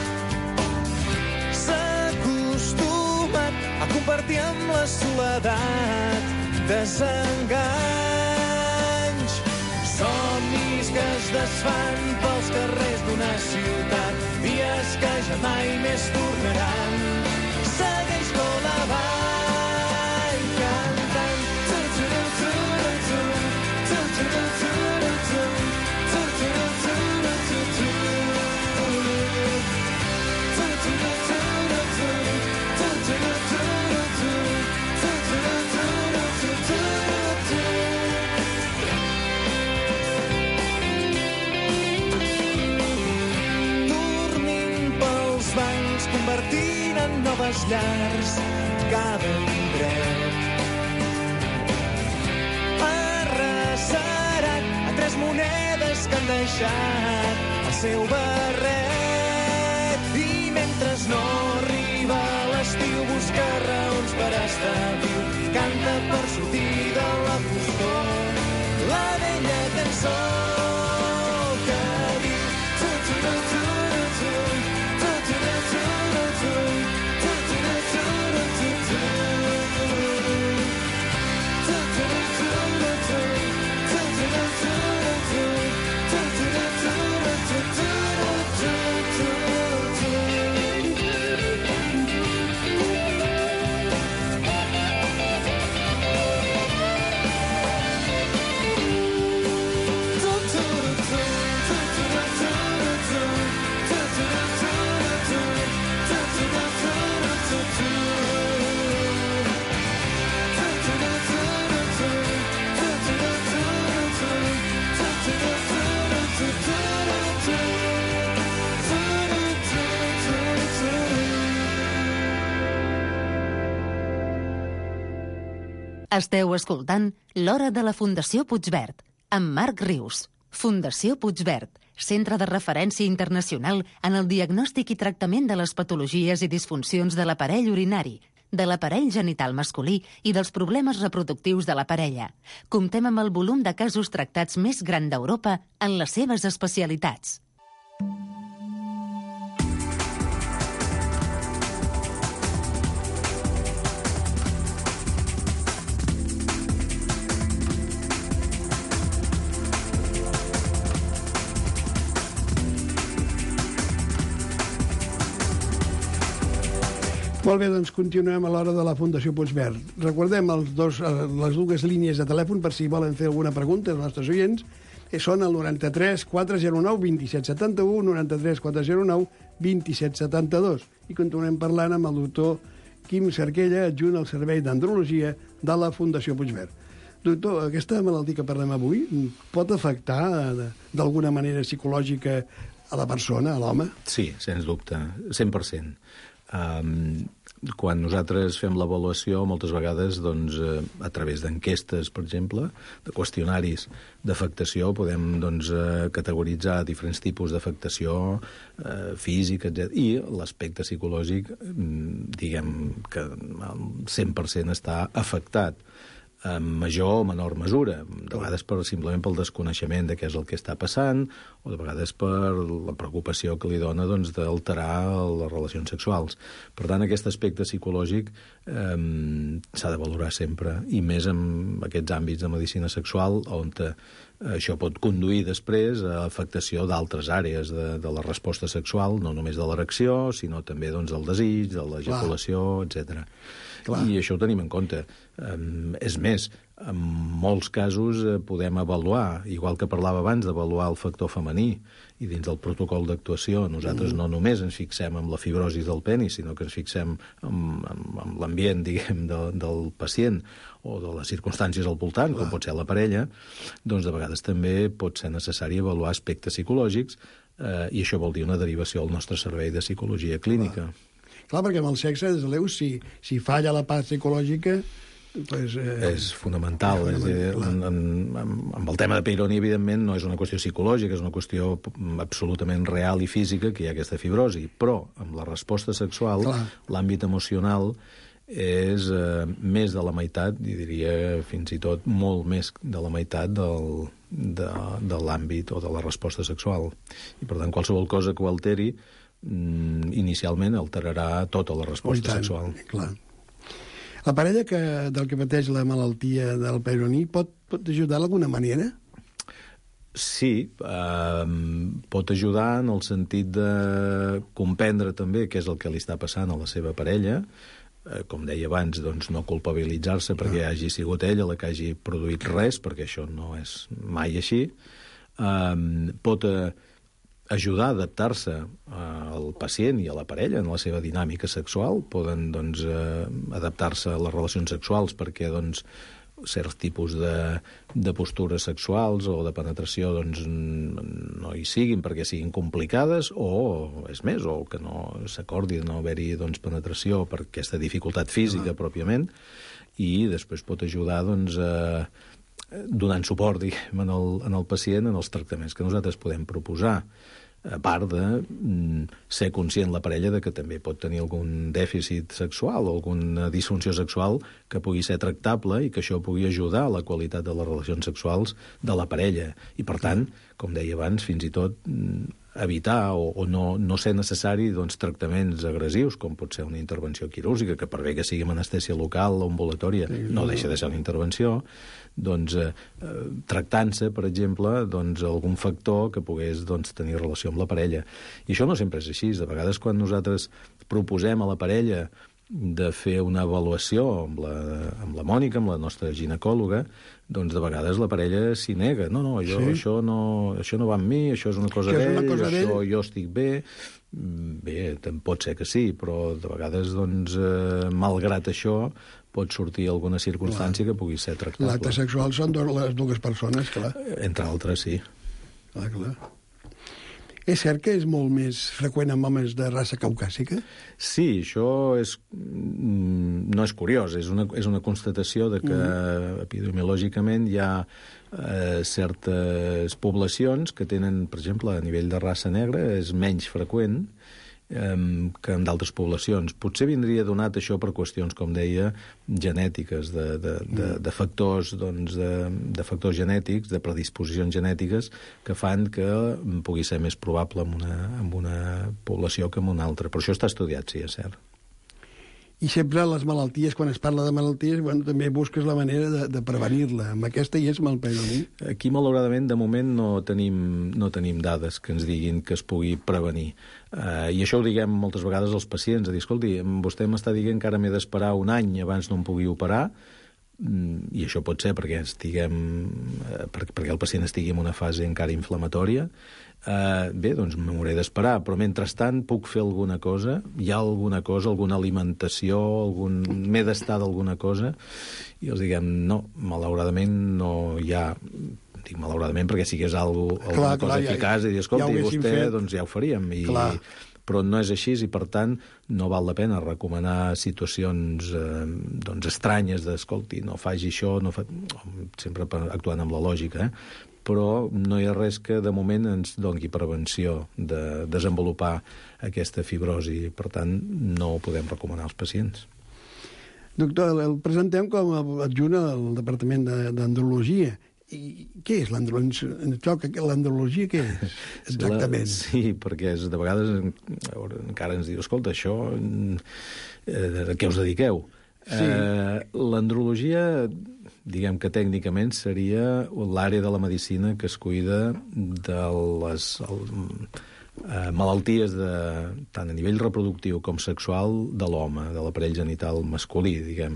s'ha acostumat a compartir amb la soledat desenganys. Somnis que es desfan pels carrers d'una ciutat, dies que ja mai més tornaran. Segueix tot la vall cantant. Convertint en noves llars cada indret. Arrecerat a tres monedes que han deixat el seu barret. I mentre no arriba l'estiu busca raons per estar viu. Canta per sortir de la foscor la vella cançó que diu Esteu escoltant L'Hora de la Fundació Puigverd, amb Marc Rius. Fundació Puigverd, centre de referència internacional en el diagnòstic i tractament de les patologies i disfuncions de l'aparell urinari. de l'aparell genital masculí i dels problemes reproductius de la parella. Comptem amb el volum de casos tractats més gran d'Europa en les seves especialitats. Molt bé, doncs continuem a l'hora de la Fundació Puigverd. Recordem els dos, les dues línies de telèfon per si volen fer alguna pregunta als nostres oients. Són el noranta-tres quatre zero nou vint set setanta-u, noranta-tres quatre zero nou vint set setanta-dos. I continuem parlant amb el doctor Quim Cerquella, adjunt al Servei d'Andrologia de la Fundació Puigverd. Doctor, aquesta malaltia que parlem avui pot afectar d'alguna manera psicològica a la persona, a l'home? Sí, sens dubte, cent per cent. Um, quan nosaltres fem l'avaluació, moltes vegades, doncs, eh, a través d'enquestes, per exemple, de qüestionaris d'afectació, podem doncs, eh, categoritzar diferents tipus d'afectació eh, física, etcètera. I l'aspecte psicològic, diguem que el cent per cent està afectat en major o menor mesura, de vegades per, simplement pel desconeixement de què és el que està passant, o de vegades per la preocupació que li dona doncs, d'alterar les relacions sexuals. Per tant, aquest aspecte psicològic eh, s'ha de valorar sempre, i més en aquests àmbits de medicina sexual, on eh, això pot conduir després a afectació d'altres àrees de, de la resposta sexual, no només de l'erecció, sinó també doncs, del desig, de l'ejaculació, etcètera. Clar. I això ho tenim en compte. Um, és més, en molts casos eh, podem avaluar, igual que parlava abans d'avaluar el factor femení, i dins del protocol d'actuació nosaltres mm. no només ens fixem en la fibrosi del penis, sinó que ens fixem en, en, en l'ambient, diguem, de, del pacient o de les circumstàncies al voltant, Clar. Com pot ser la parella, doncs de vegades també pot ser necessari avaluar aspectes psicològics, eh, i això vol dir una derivació al nostre servei de psicologia clínica. Clar. Clar, perquè amb el sexe, des de l'eu, si, si falla la part psicològica, pues, eh, és fonamental. És dir, en, en, amb el tema de Peyronie, evidentment, no és una qüestió psicològica, és una qüestió absolutament real i física que hi ha aquesta fibrosi. Però, amb la resposta sexual, l'àmbit emocional és eh, més de la meitat, i diria fins i tot molt més de la meitat del, de, de l'àmbit o de la resposta sexual. I, per tant, qualsevol cosa que ho alteri inicialment alterarà tota la resposta tant, sexual. Clar. La parella que, del que pateix la malaltia del Peyronie pot, pot ajudar d'alguna manera? Sí, eh, pot ajudar en el sentit de comprendre també què és el que li està passant a la seva parella, eh, com deia abans, doncs no culpabilitzar-se perquè hagi sigut ella la que hagi produït res, perquè això no és mai així. Eh, pot eh, ajudar a adaptar-se al pacient i a la parella en la seva dinàmica sexual. Poden doncs, eh, adaptar-se a les relacions sexuals perquè doncs, certs tipus de, de postures sexuals o de penetració doncs, no hi siguin perquè siguin complicades, o és més, o que no s'acordi de no haver-hi doncs, penetració per aquesta dificultat física pròpiament, i després pot ajudar doncs, a donant suport diguem, en, el, en el pacient en els tractaments que nosaltres podem proposar, a part de mm, ser conscient la parella de que també pot tenir algun dèficit sexual o alguna disfunció sexual que pugui ser tractable i que això pugui ajudar a la qualitat de les relacions sexuals de la parella. I, per tant, com deia abans, fins i tot mm, evitar o, o no, no ser necessari doncs, tractaments agressius, com pot ser una intervenció quirúrgica, que per bé que sigui amb anestèsia local o ambulatòria, no deixa de ser una intervenció, doncs, eh, tractant-se, per exemple, doncs, algun factor que pogués doncs, tenir relació amb la parella. I això no sempre és així. De vegades, quan nosaltres proposem a la parella de fer una avaluació amb la, amb la Mònica, amb la nostra ginecòloga, doncs de vegades la parella s'hi nega. No, no, jo, sí? això, no això no va amb mi, això és una cosa d'ell, això jo estic bé. Bé, pot ser que sí, però de vegades, doncs, eh, malgrat això, pot sortir alguna circumstància clar. Que pugui ser tractable. L'acte sexual són les dues persones, clar. Entre altres, sí. Clar, clar. És cert que és molt més freqüent amb homes de raça caucàsica? Sí, això és, no és curiós, és una, és una constatació de que mm. epidemiològicament hi ha eh, certes poblacions que tenen, per exemple, a nivell de raça negra, és menys freqüent, que en d'altres poblacions. Potser vindria donat això per qüestions, com deia, genètiques, de, de, de, de, factors, doncs, de, de factors genètics, de predisposicions genètiques, que fan que pugui ser més probable en una, en una població que en una altra. Però això està estudiat, sí, és cert. I sempre les malalties, quan es parla de malalties, bueno, també busques la manera de, de prevenir-la. Amb aquesta hi és malprenament. Aquí, malauradament, de moment no tenim, no tenim dades que ens diguin que es pugui prevenir. Uh, I això ho diguem moltes vegades als pacients, a dir, escolti, vostè m'està dient que ara m'he d'esperar un any abans no em pugui operar, i això pot ser perquè, estiguem, uh, perquè, perquè el pacient estigui en una fase encara inflamatòria. Uh, bé, doncs m'hauré d'esperar, però mentrestant puc fer alguna cosa? Hi ha alguna cosa, alguna alimentació, algun... m'he d'estar d'alguna cosa? I els diguem, no, malauradament no hi ha... Dic malauradament perquè si hagués alguna, alguna clar, cosa clar, eficaç ja, i dir, escolti, ja vostè, fet. doncs ja ho faríem. I, però no és així i, per tant, no val la pena recomanar situacions eh, doncs estranyes d'escolti, no faci això, no fa... sempre actuant amb la lògica, eh? Però no hi ha res que de moment ens doni prevenció de desenvolupar aquesta fibrosi. Per tant, no ho podem recomanar als pacients. Doctor, el presentem com a adjunt al Departament d'Andrologia. I què és l'andrologia? L'andrologia què és, exactament? La, sí, perquè és, de vegades encara ens diu, escolta, això, eh, a què us dediqueu? Sí. Eh, l'andrologia, diguem que tècnicament seria l'àrea de la medicina que es cuida de les el, eh, malalties de, tant a nivell reproductiu com sexual de l'home, de l'aparell genital masculí, diguem.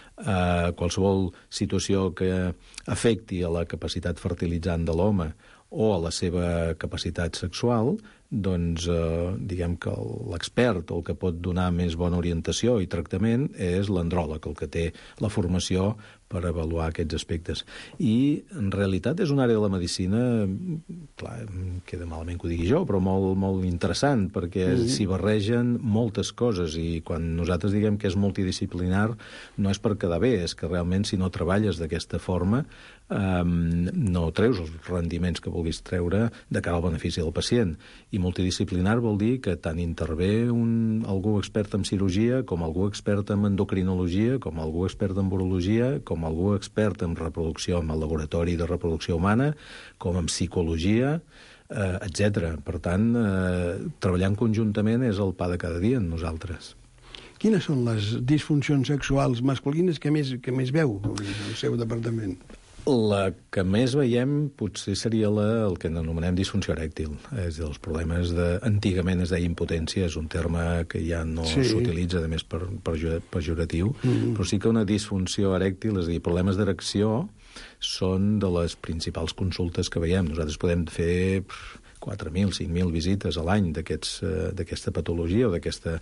Eh, qualsevol situació que afecti a la capacitat fertilitzant de l'home o a la seva capacitat sexual, doncs eh, diguem que l'expert o el que pot donar més bona orientació i tractament és l'andròleg, el que té la formació per avaluar aquests aspectes. I, en realitat, és una àrea de la medicina, clar, queda malament que ho digui jo, però molt, molt interessant, perquè mm. s'hi barregen moltes coses, i quan nosaltres diguem que és multidisciplinar, no és per quedar bé, és que realment, si no treballes d'aquesta forma, Um, no treus els rendiments que vulguis treure de cara al benefici del pacient. I multidisciplinar vol dir que tant intervé un, algú expert en cirurgia, com algú expert en endocrinologia, com algú expert en urologia, com algú expert en reproducció, en el laboratori de reproducció humana, com en psicologia, eh, etcètera. Per tant, eh, treballant conjuntament és el pa de cada dia en nosaltres. Quines són les disfuncions sexuals masculines que més, que més veu al seu departament? La que més veiem potser seria la, el que anomenem disfunció erèctil. És els problemes de... Antigament es deia impotència, és un terme que ja no sí. s'utilitza, a més, per, per pejoratiu, mm. però sí que una disfunció erèctil, és a dir, problemes d'erecció, són de les principals consultes que veiem. Nosaltres podem fer quatre mil, cinc mil visites a l'any d'aquesta patologia o d'aquesta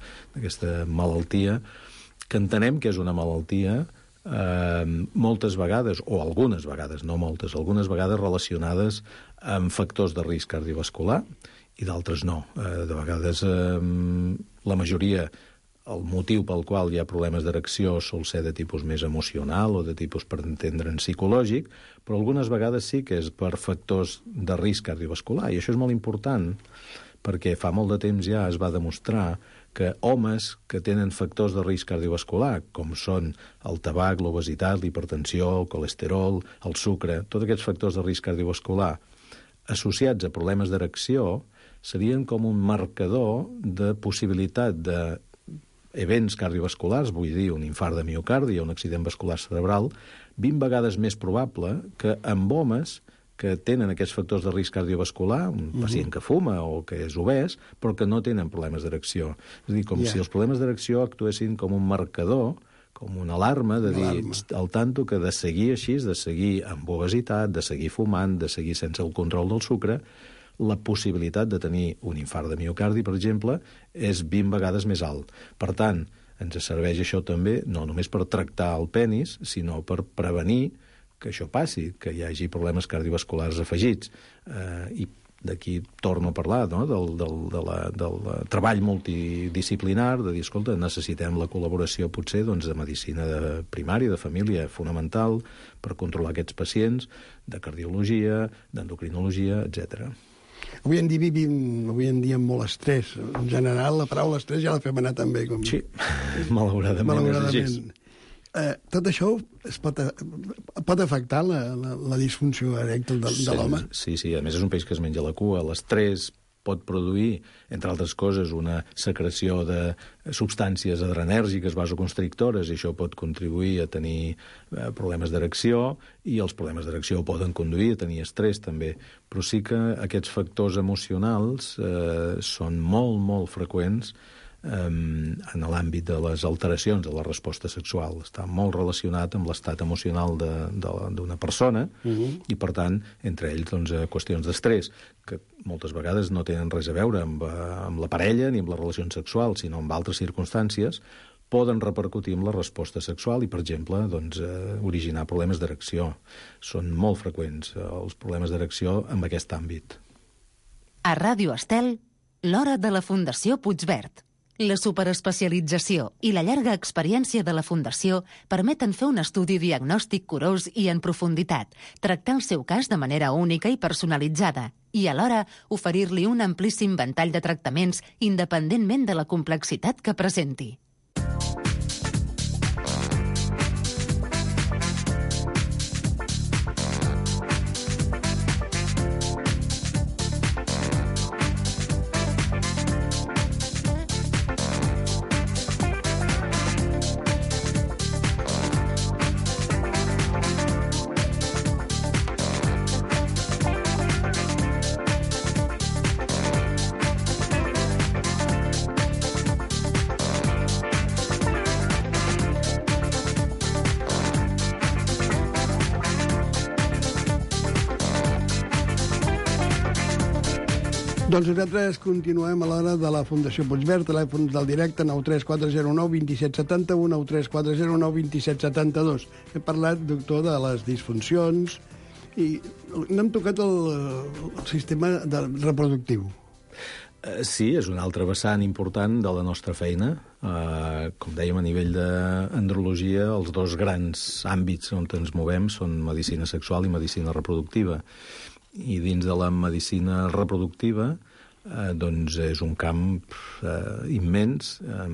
malaltia, que entenem que és una malaltia Uh, moltes vegades, o algunes vegades, no moltes, algunes vegades relacionades amb factors de risc cardiovascular i d'altres no. Uh, de vegades, uh, la majoria, el motiu pel qual hi ha problemes d'erecció sol ser de tipus més emocional o de tipus, per entendre'n, psicològic, però algunes vegades sí que és per factors de risc cardiovascular, i això és molt important perquè fa molt de temps ja es va demostrar que homes que tenen factors de risc cardiovascular, com són el tabac, l'obesitat, l'hipertensió, el colesterol, el sucre, tots aquests factors de risc cardiovascular associats a problemes d'erecció, serien com un marcador de possibilitat d'events cardiovasculars, vull dir, un infart de miocardi o un accident vascular cerebral, vint vegades més probable que amb homes que tenen aquests factors de risc cardiovascular, un uh-huh. pacient que fuma o que és obès, però que no tenen problemes d'erecció. És a dir, com yeah. si els problemes d'erecció actuessin com un marcador, com una alarma, de dir, al tanto que de seguir així, de seguir amb obesitat, de seguir fumant, de seguir sense el control del sucre, la possibilitat de tenir un infart de miocardi, per exemple, és vint vegades més alt. Per tant, ens serveix això també, no només per tractar el penis, sinó per prevenir que això passi, que hi hagi problemes cardiovasculars afegits. Eh, I d'aquí torno a parlar, no?, del, del, de la, del treball multidisciplinar, de dir, escolta, necessitem la col·laboració potser doncs, de medicina de primària, de família, fonamental, per controlar aquests pacients, de cardiologia, d'endocrinologia, etcètera. Avui en dia vivim, avui en dia amb molt estrès. En general, la paraula estrès ja la fem anar també. Com... Sí, malauradament, malauradament. és així. Eh, tot això es pot, pot afectar la, la, la disfunció erèctil de, de l'home? Sí, sí, a més és un peix que es menja la cua. L'estrès pot produir, entre altres coses, una secreció de substàncies adrenèrgiques vasoconstrictores, i això pot contribuir a tenir eh, problemes d'erecció, i els problemes d'erecció poden conduir a tenir estrès també. Però sí que aquests factors emocionals eh, són molt, molt freqüents en l'àmbit de les alteracions de la resposta sexual. Està molt relacionat amb l'estat emocional d'una persona, uh-huh. i, per tant, entre ells, doncs, qüestions d'estrès, que moltes vegades no tenen res a veure amb, amb la parella ni amb les relacions sexuals, sinó amb altres circumstàncies, poden repercutir en la resposta sexual i, per exemple, doncs, eh, originar problemes d'erecció. Són molt freqüents eh, els problemes d'erecció en aquest àmbit. A Ràdio Estel, l'hora de la Fundació Puigverd. La superespecialització i la llarga experiència de la Fundació permeten fer un estudi diagnòstic curós i en profunditat, tractar el seu cas de manera única i personalitzada i, alhora, oferir-li un amplíssim ventall de tractaments independentment de la complexitat que presenti. Doncs nosaltres continuem a l'hora de la Fundació Puigverd, telèfons del directe nou tres quatre zero nou dos set set u, nou tres quatre zero nou dos set set dos. Hem parlat, doctor, de les disfuncions i n'hem tocat el, el sistema de, reproductiu. Sí, és un altre vessant important de la nostra feina. Uh, com dèiem, a nivell d'andrologia, els dos grans àmbits on ens movem són medicina sexual i medicina reproductiva. I dins de la medicina reproductiva eh, doncs és un camp eh, immens, eh,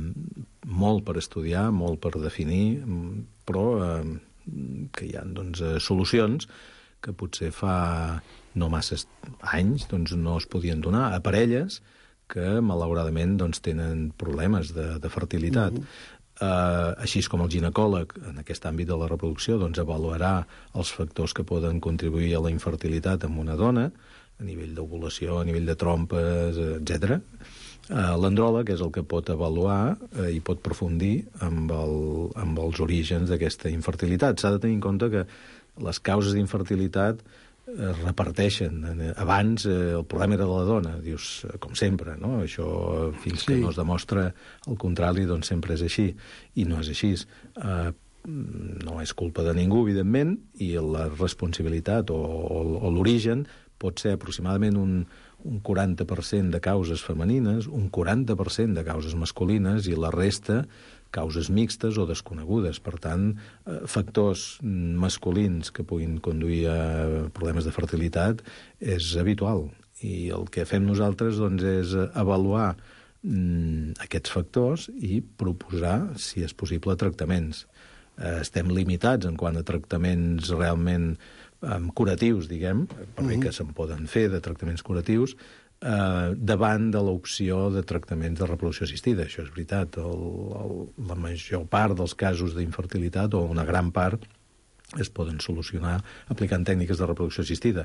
molt per estudiar, molt per definir, però eh, que hi ha doncs, solucions que potser fa no massa anys doncs, no es podien donar a parelles que malauradament doncs, tenen problemes de, de fertilitat. Mm-hmm. Uh, així com el ginecòleg, en aquest àmbit de la reproducció, doncs avaluarà els factors que poden contribuir a la infertilitat en una dona, a nivell d'ovulació, a nivell de trompes, etcètera. Uh, L'andròleg és el que pot avaluar uh, i pot profundir amb, el, amb els orígens d'aquesta infertilitat. S'ha de tenir en compte que les causes d'infertilitat es reparteixen. Abans eh, el problema era de la dona, dius, com sempre, no? Això, fins sí. que no es demostra el contrari, doncs sempre és així. I no és així. Uh, no és culpa de ningú, evidentment, i la responsabilitat o, o, o l'origen pot ser aproximadament un, un quaranta per cent de causes femenines, un quaranta per cent de causes masculines i la resta causes mixtes o desconegudes. Per tant, eh, factors masculins que puguin conduir a problemes de fertilitat és habitual. I el que fem nosaltres doncs, és avaluar mm, aquests factors i proposar, si és possible, tractaments. Eh, estem limitats en quant a tractaments realment eh, curatius, diguem, per bé que se'n poden fer de tractaments curatius, Eh, davant de l'opció de tractaments de reproducció assistida. Això és veritat. El, el, la major part dels casos d'infertilitat, o una gran part, es poden solucionar aplicant tècniques de reproducció assistida.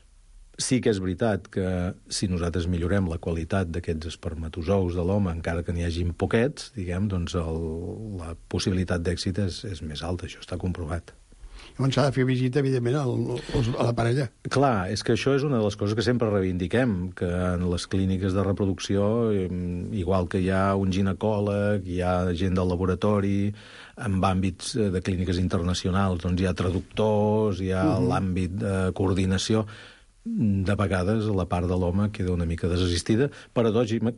Sí que és veritat que si nosaltres millorem la qualitat d'aquests espermatozous de l'home, encara que n'hi hagin poquets, diguem, doncs el, la possibilitat d'èxit és, és més alta. Això està comprovat. Llavors s'ha de fer visita, evidentment, al, a la parella. Clar, és que això és una de les coses que sempre reivindiquem, que en les clíniques de reproducció, igual que hi ha un ginecòleg, hi ha gent del laboratori, en àmbits de clíniques internacionals, doncs hi ha traductors, hi ha uh-huh. l'àmbit de coordinació. De vegades la part de l'home queda una mica desassistida,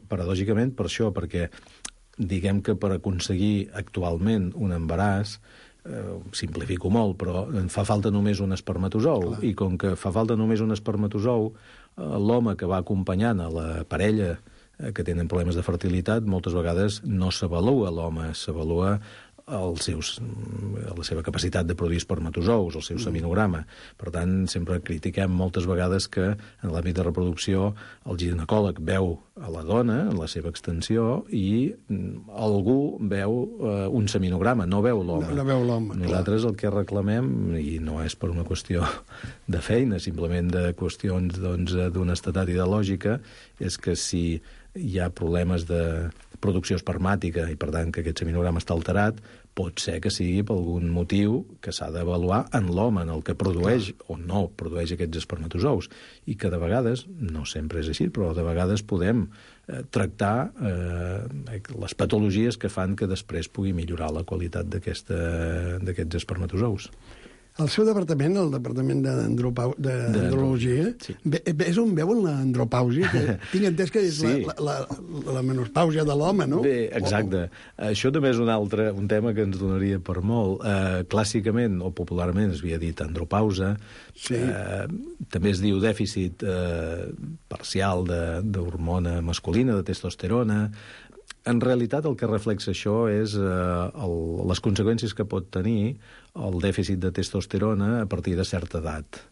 paradògicament per això, perquè diguem que per aconseguir actualment un embaràs eh, simplifico molt, però fa falta només un espermatozou, clar. I com que fa falta només un espermatozou, eh, l'home que va acompanyant a la parella eh, que tenen problemes de fertilitat, moltes vegades no s'avalua l'home, s'avalua els seus, la seva capacitat de produir espermatozous, el seu seminograma. Per tant, sempre critiquem moltes vegades que en l'àmbit de reproducció el ginecòleg veu a la dona, en la seva extensió, i algú veu eh, un seminograma, no veu l'home. No, no veu l'home, Nosaltres clar. El que reclamem, i no és per una qüestió de feina, simplement de qüestions doncs, d'honestedat ideològica, és que si hi ha problemes de producció espermàtica i, per tant, que aquest seminograma està alterat, pot ser que sigui per algun motiu que s'ha d'avaluar en l'home, en el que produeix o no produeix aquests espermatozous. I que de vegades, no sempre és així, però de vegades podem eh, tractar eh, les patologies que fan que després pugui millorar la qualitat d'aquests espermatozous. El seu departament, el departament d'andrologia, sí. És on veuen l'andropàusia, que tinc entès que és sí. la, la, la, la menopàusia de l'home, no? Bé, exacte. Oh. Això també és un altre, un tema que ens donaria per molt. Uh, clàssicament, o popularment, es havia dit andropausa. Sí. Uh, també es diu dèficit uh, parcial d'hormona masculina, de testosterona. En realitat, el que reflexa això és eh, el, les conseqüències que pot tenir el dèficit de testosterona a partir de certa edat.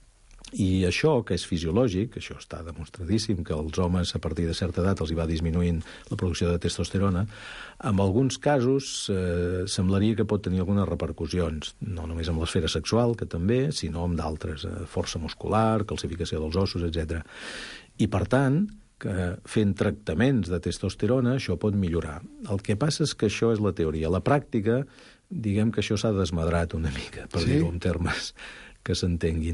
I això, que és fisiològic, això està demostradíssim, que els homes a partir de certa edat els hi va disminuint la producció de testosterona, en alguns casos eh, semblaria que pot tenir algunes repercussions, no només amb l'esfera sexual, que també, sinó amb d'altres, eh, força muscular, calcificació dels ossos, etcètera. I, per tant, que fent tractaments de testosterona això pot millorar. El que passa és que això és la teoria. La pràctica, diguem que això s'ha desmadrat una mica, per sí? dir-ho en termes que s'entenguin.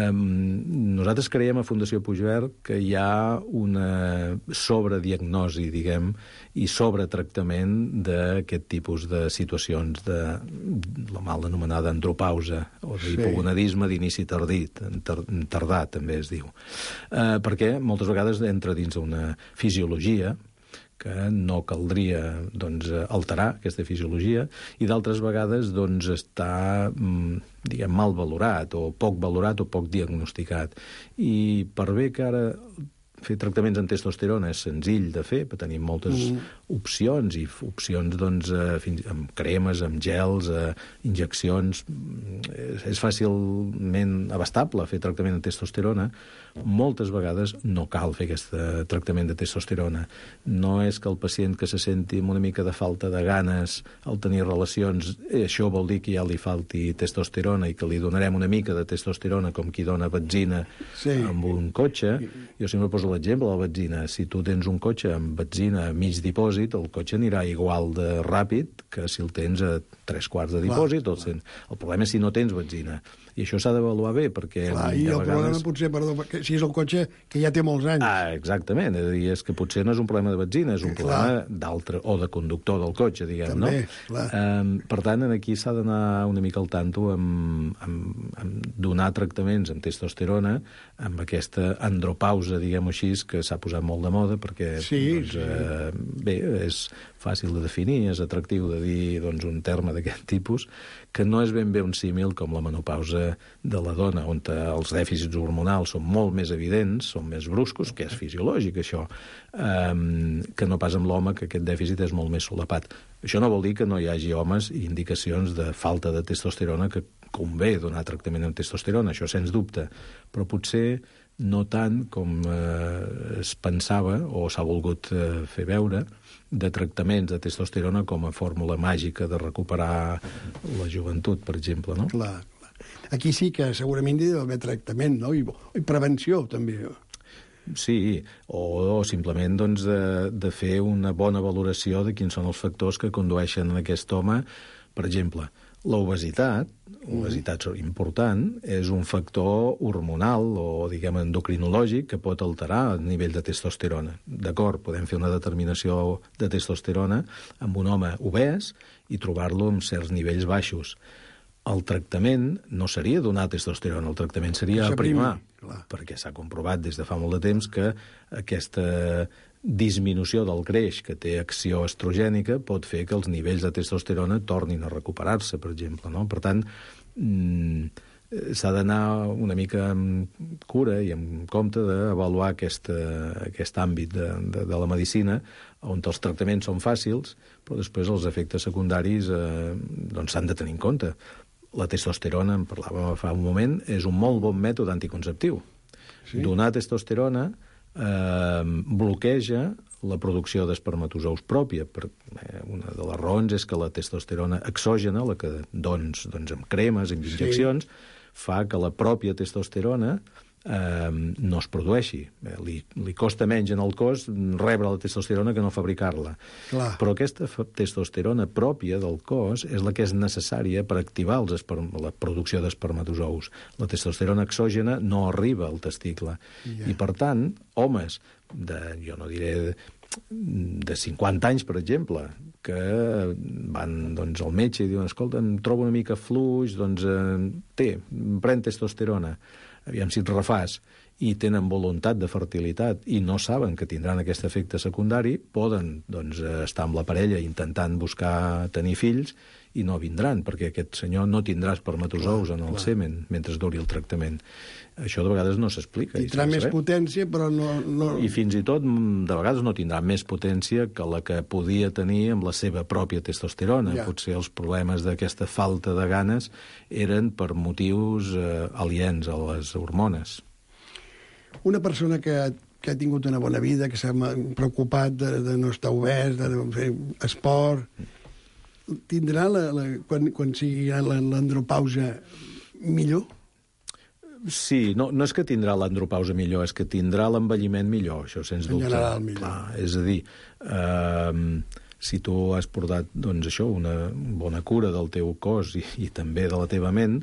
Um, nosaltres creiem a Fundació Puigverd que hi ha una sobrediagnosi, diguem, i sobretractament d'aquest tipus de situacions de la mal anomenada andropausa o d'hipogonadisme d'inici tardí, tardà també es diu. Uh, perquè moltes vegades entra dins una fisiologia que no caldria doncs, alterar aquesta fisiologia, i d'altres vegades doncs, està diguem, mal valorat, o poc valorat, o poc diagnosticat. I per bé que ara fer tractaments amb testosterona és senzill de fer, perquè tenim moltes mm. opcions, i opcions doncs, eh, fins, amb cremes, amb gels, eh, injeccions. És, és fàcilment abastable fer tractament de testosterona. Moltes vegades no cal fer aquest tractament de testosterona. No és que el pacient que se senti amb una mica de falta de ganes al tenir relacions, eh, això vol dir que ja li falti testosterona i que li donarem una mica de testosterona com qui dona benzina sí. amb un cotxe. Jo sempre poso l'exemple de la benzina. Si tu tens un cotxe amb benzina a mig dipòsit, el cotxe anirà igual de ràpid que si el tens a tres quarts de dipòsit. Clar, clar. El problema és si no tens benzina. I això s'ha d'avaluar bé, perquè... Clar, i el vegades... problema potser, perdó, perquè si és el cotxe que ja té molts anys. Ah, exactament. És a dir, és que potser no és un problema de benzina, és un clar. problema d'altre, o de conductor del cotxe, diguem, també, no? Clar. Um, per tant, aquí s'ha d'anar una mica al tanto amb, amb, amb donar tractaments amb testosterona, amb aquesta andropausa, diguem-ho així, que s'ha posat molt de moda, perquè sí, doncs, sí. Eh, bé, és fàcil de definir, és atractiu de dir doncs, un terme d'aquest tipus, que no és ben bé un símil com la menopausa de la dona, on els dèficits hormonals són molt més evidents, són més bruscos, que és fisiològic, això, um, que no pas amb l'home, que aquest dèficit és molt més solapat. Això no vol dir que no hi hagi homes i indicacions de falta de testosterona que convé donar tractament amb testosterona, això sens dubte, però potser no tant com eh, es pensava o s'ha volgut eh, fer veure, de tractaments de testosterona com a fórmula màgica de recuperar la joventut, per exemple, no? Clar, clar. Aquí sí que segurament hi ha d'haver tractament, no? I, i prevenció, també. Sí, o, o simplement doncs, de, de fer una bona valoració de quins són els factors que condueixen a aquest home. Per exemple, l'obesitat, l'obesitat important, és un factor hormonal o, diguem, endocrinològic que pot alterar el nivell de testosterona. D'acord, podem fer una determinació de testosterona amb un home obès i trobar-lo amb certs nivells baixos. el tractament no seria donar testosterona, el tractament seria aprimar, perquè s'ha comprovat des de fa molt de temps que aquesta disminució del greix que té acció estrogènica pot fer que els nivells de testosterona tornin a recuperar-se, per exemple. No? Per tant, s'ha d'anar una mica amb cura i amb compte d'avaluar aquest, aquest àmbit de, de, de la medicina, on els tractaments són fàcils, però després els efectes secundaris eh, doncs s'han de tenir en compte. La testosterona, en parlàvem fa un moment, és un molt bon mètode anticonceptiu. Sí? Donar testosterona eh, bloqueja la producció d'espermatozous pròpia. Per, eh, una de les raons és que la testosterona exògena, la que doncs, doncs amb cremes, amb injeccions, sí, fa que la pròpia testosterona eh, no es produeixi. Eh, li, li costa menys en el cos rebre la testosterona que no fabricar-la. Clar. Però aquesta testosterona pròpia del cos és la que és necessària per activar els la producció d'espermatozous. La testosterona exògena no arriba al testicle. Yeah. I, per tant, homes de, jo no diré, de, de cinquanta anys, per exemple, que van doncs, al metge i diuen, escolta, em trobo una mica fluix, doncs eh, té, pren testosterona, aviam si et refàs, i tenen voluntat de fertilitat i no saben que tindran aquest efecte secundari, poden doncs, estar amb la parella intentant buscar tenir fills i no vindran, perquè aquest senyor no tindrà espermatozous en el semen mentre duri el tractament. Això de vegades no s'explica. Tindrà més potència, però no, no... I fins i tot, de vegades, no tindrà més potència que la que podia tenir amb la seva pròpia testosterona. Ja. Potser els problemes d'aquesta falta de ganes eren per motius eh, aliens a les hormones. Una persona que, que ha tingut una bona vida, que s'ha preocupat de, de no estar obès, de fer esport, tindrà, la, la, quan, quan sigui l'andropausa, millor? Sí, no, no és que tindrà l'andropausa millor, és que tindrà l'envelliment millor, això sens dubte. En general millor. Clar, és a dir, eh, si tu has portat doncs, això, una bona cura del teu cos i, i també de la teva ment,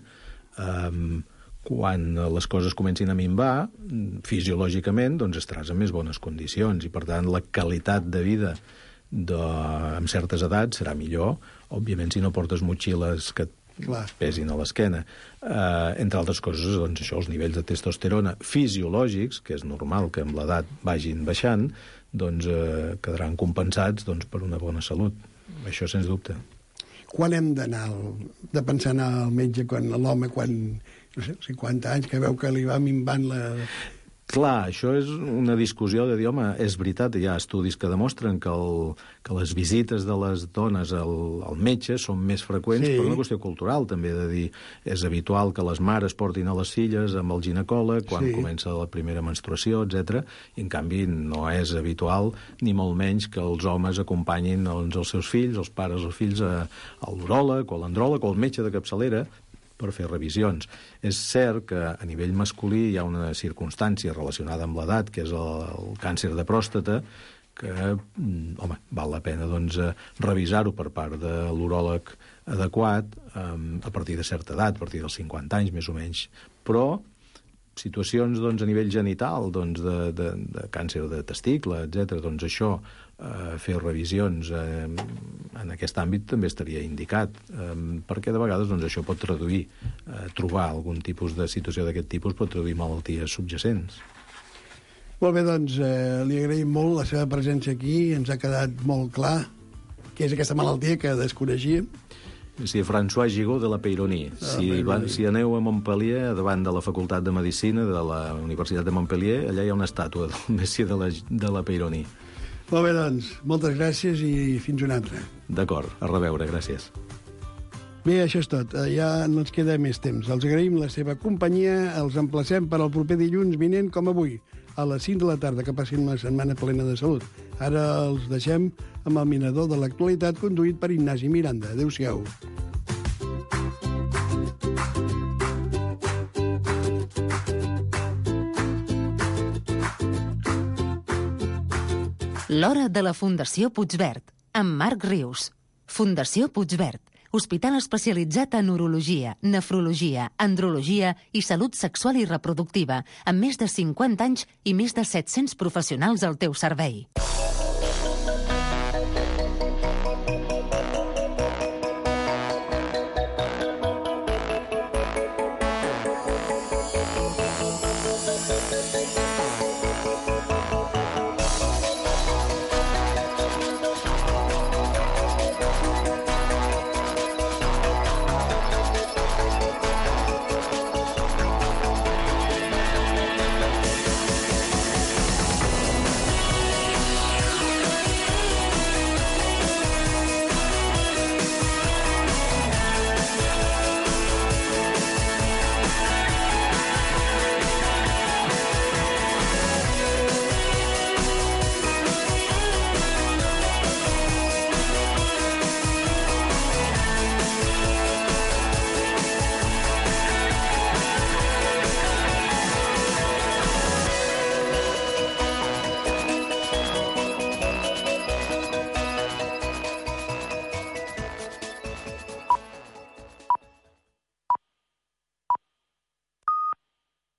eh, quan les coses comencin a minvar, fisiològicament, doncs estaràs en més bones condicions i, per tant, la qualitat de vida de, amb certes edats serà millor, òbviament, si no portes motxilles que Clar. pesin a l'esquena. Eh, entre altres coses, doncs, això, els nivells de testosterona fisiològics, que és normal que amb l'edat vagin baixant, doncs eh, quedaran compensats doncs, per una bona salut. Això sens dubte. Quan hem d'anar de pensar anar al metge, quan l'home, quan, no sé, cinquanta anys, que veu que li va minvant la... Clar, això és una discussió de dir, home, és veritat, hi ha estudis que demostren que, el, que les visites de les dones al, al metge són més freqüents, sí. per una qüestió cultural, també, de dir, és habitual que les mares portin a les filles amb el ginecòleg quan sí. comença la primera menstruació, etcètera, i en canvi no és habitual, ni molt menys, que els homes acompanyin els, els seus fills, els pares o fills, a, al uròleg o a l'andròleg o al metge de capçalera, per fer revisions. És cert que a nivell masculí hi ha una circumstància relacionada amb l'edat, que és el, el càncer de pròstata, que, home, val la pena doncs, revisar-ho per part de l'uròleg adequat um, a partir de certa edat, a partir dels cinquanta anys, més o menys. Però situacions doncs, a nivell genital, doncs, de, de, de càncer de testicle, etcètera, doncs això, eh, fer revisions eh, en aquest àmbit també estaria indicat, eh, perquè de vegades doncs, això pot traduir, eh, trobar algun tipus de situació d'aquest tipus pot traduir malalties subjacents. Molt bé, doncs, eh, li agraïm molt la seva presència aquí, ens ha quedat molt clar què és aquesta malaltia que desconeixíem. Sí, François Gigot de la Peyronie. Si, va, si aneu a Montpellier, davant de la Facultat de Medicina de la Universitat de Montpellier, allà hi ha una estàtua del Messi de la, de la Peyronie. Molt bé, doncs, moltes gràcies i fins una altra. D'acord, a reveure, gràcies. Bé, això és tot. Ja no ens queda més temps. Els agraïm la seva companyia. Els emplacem per al proper dilluns vinent, com avui, a les cinc de la tarda, que passin una setmana plena de salut. Ara els deixem amb el minador de l'actualitat conduït per Ignasi Miranda. Adéu-siau. L'hora de la Fundació Puigverd, amb Marc Rius. Fundació Puigverd, hospital especialitzat en urologia, nefrologia, andrologia i salut sexual i reproductiva, amb més de cinquanta anys i més de set-cents professionals al teu servei.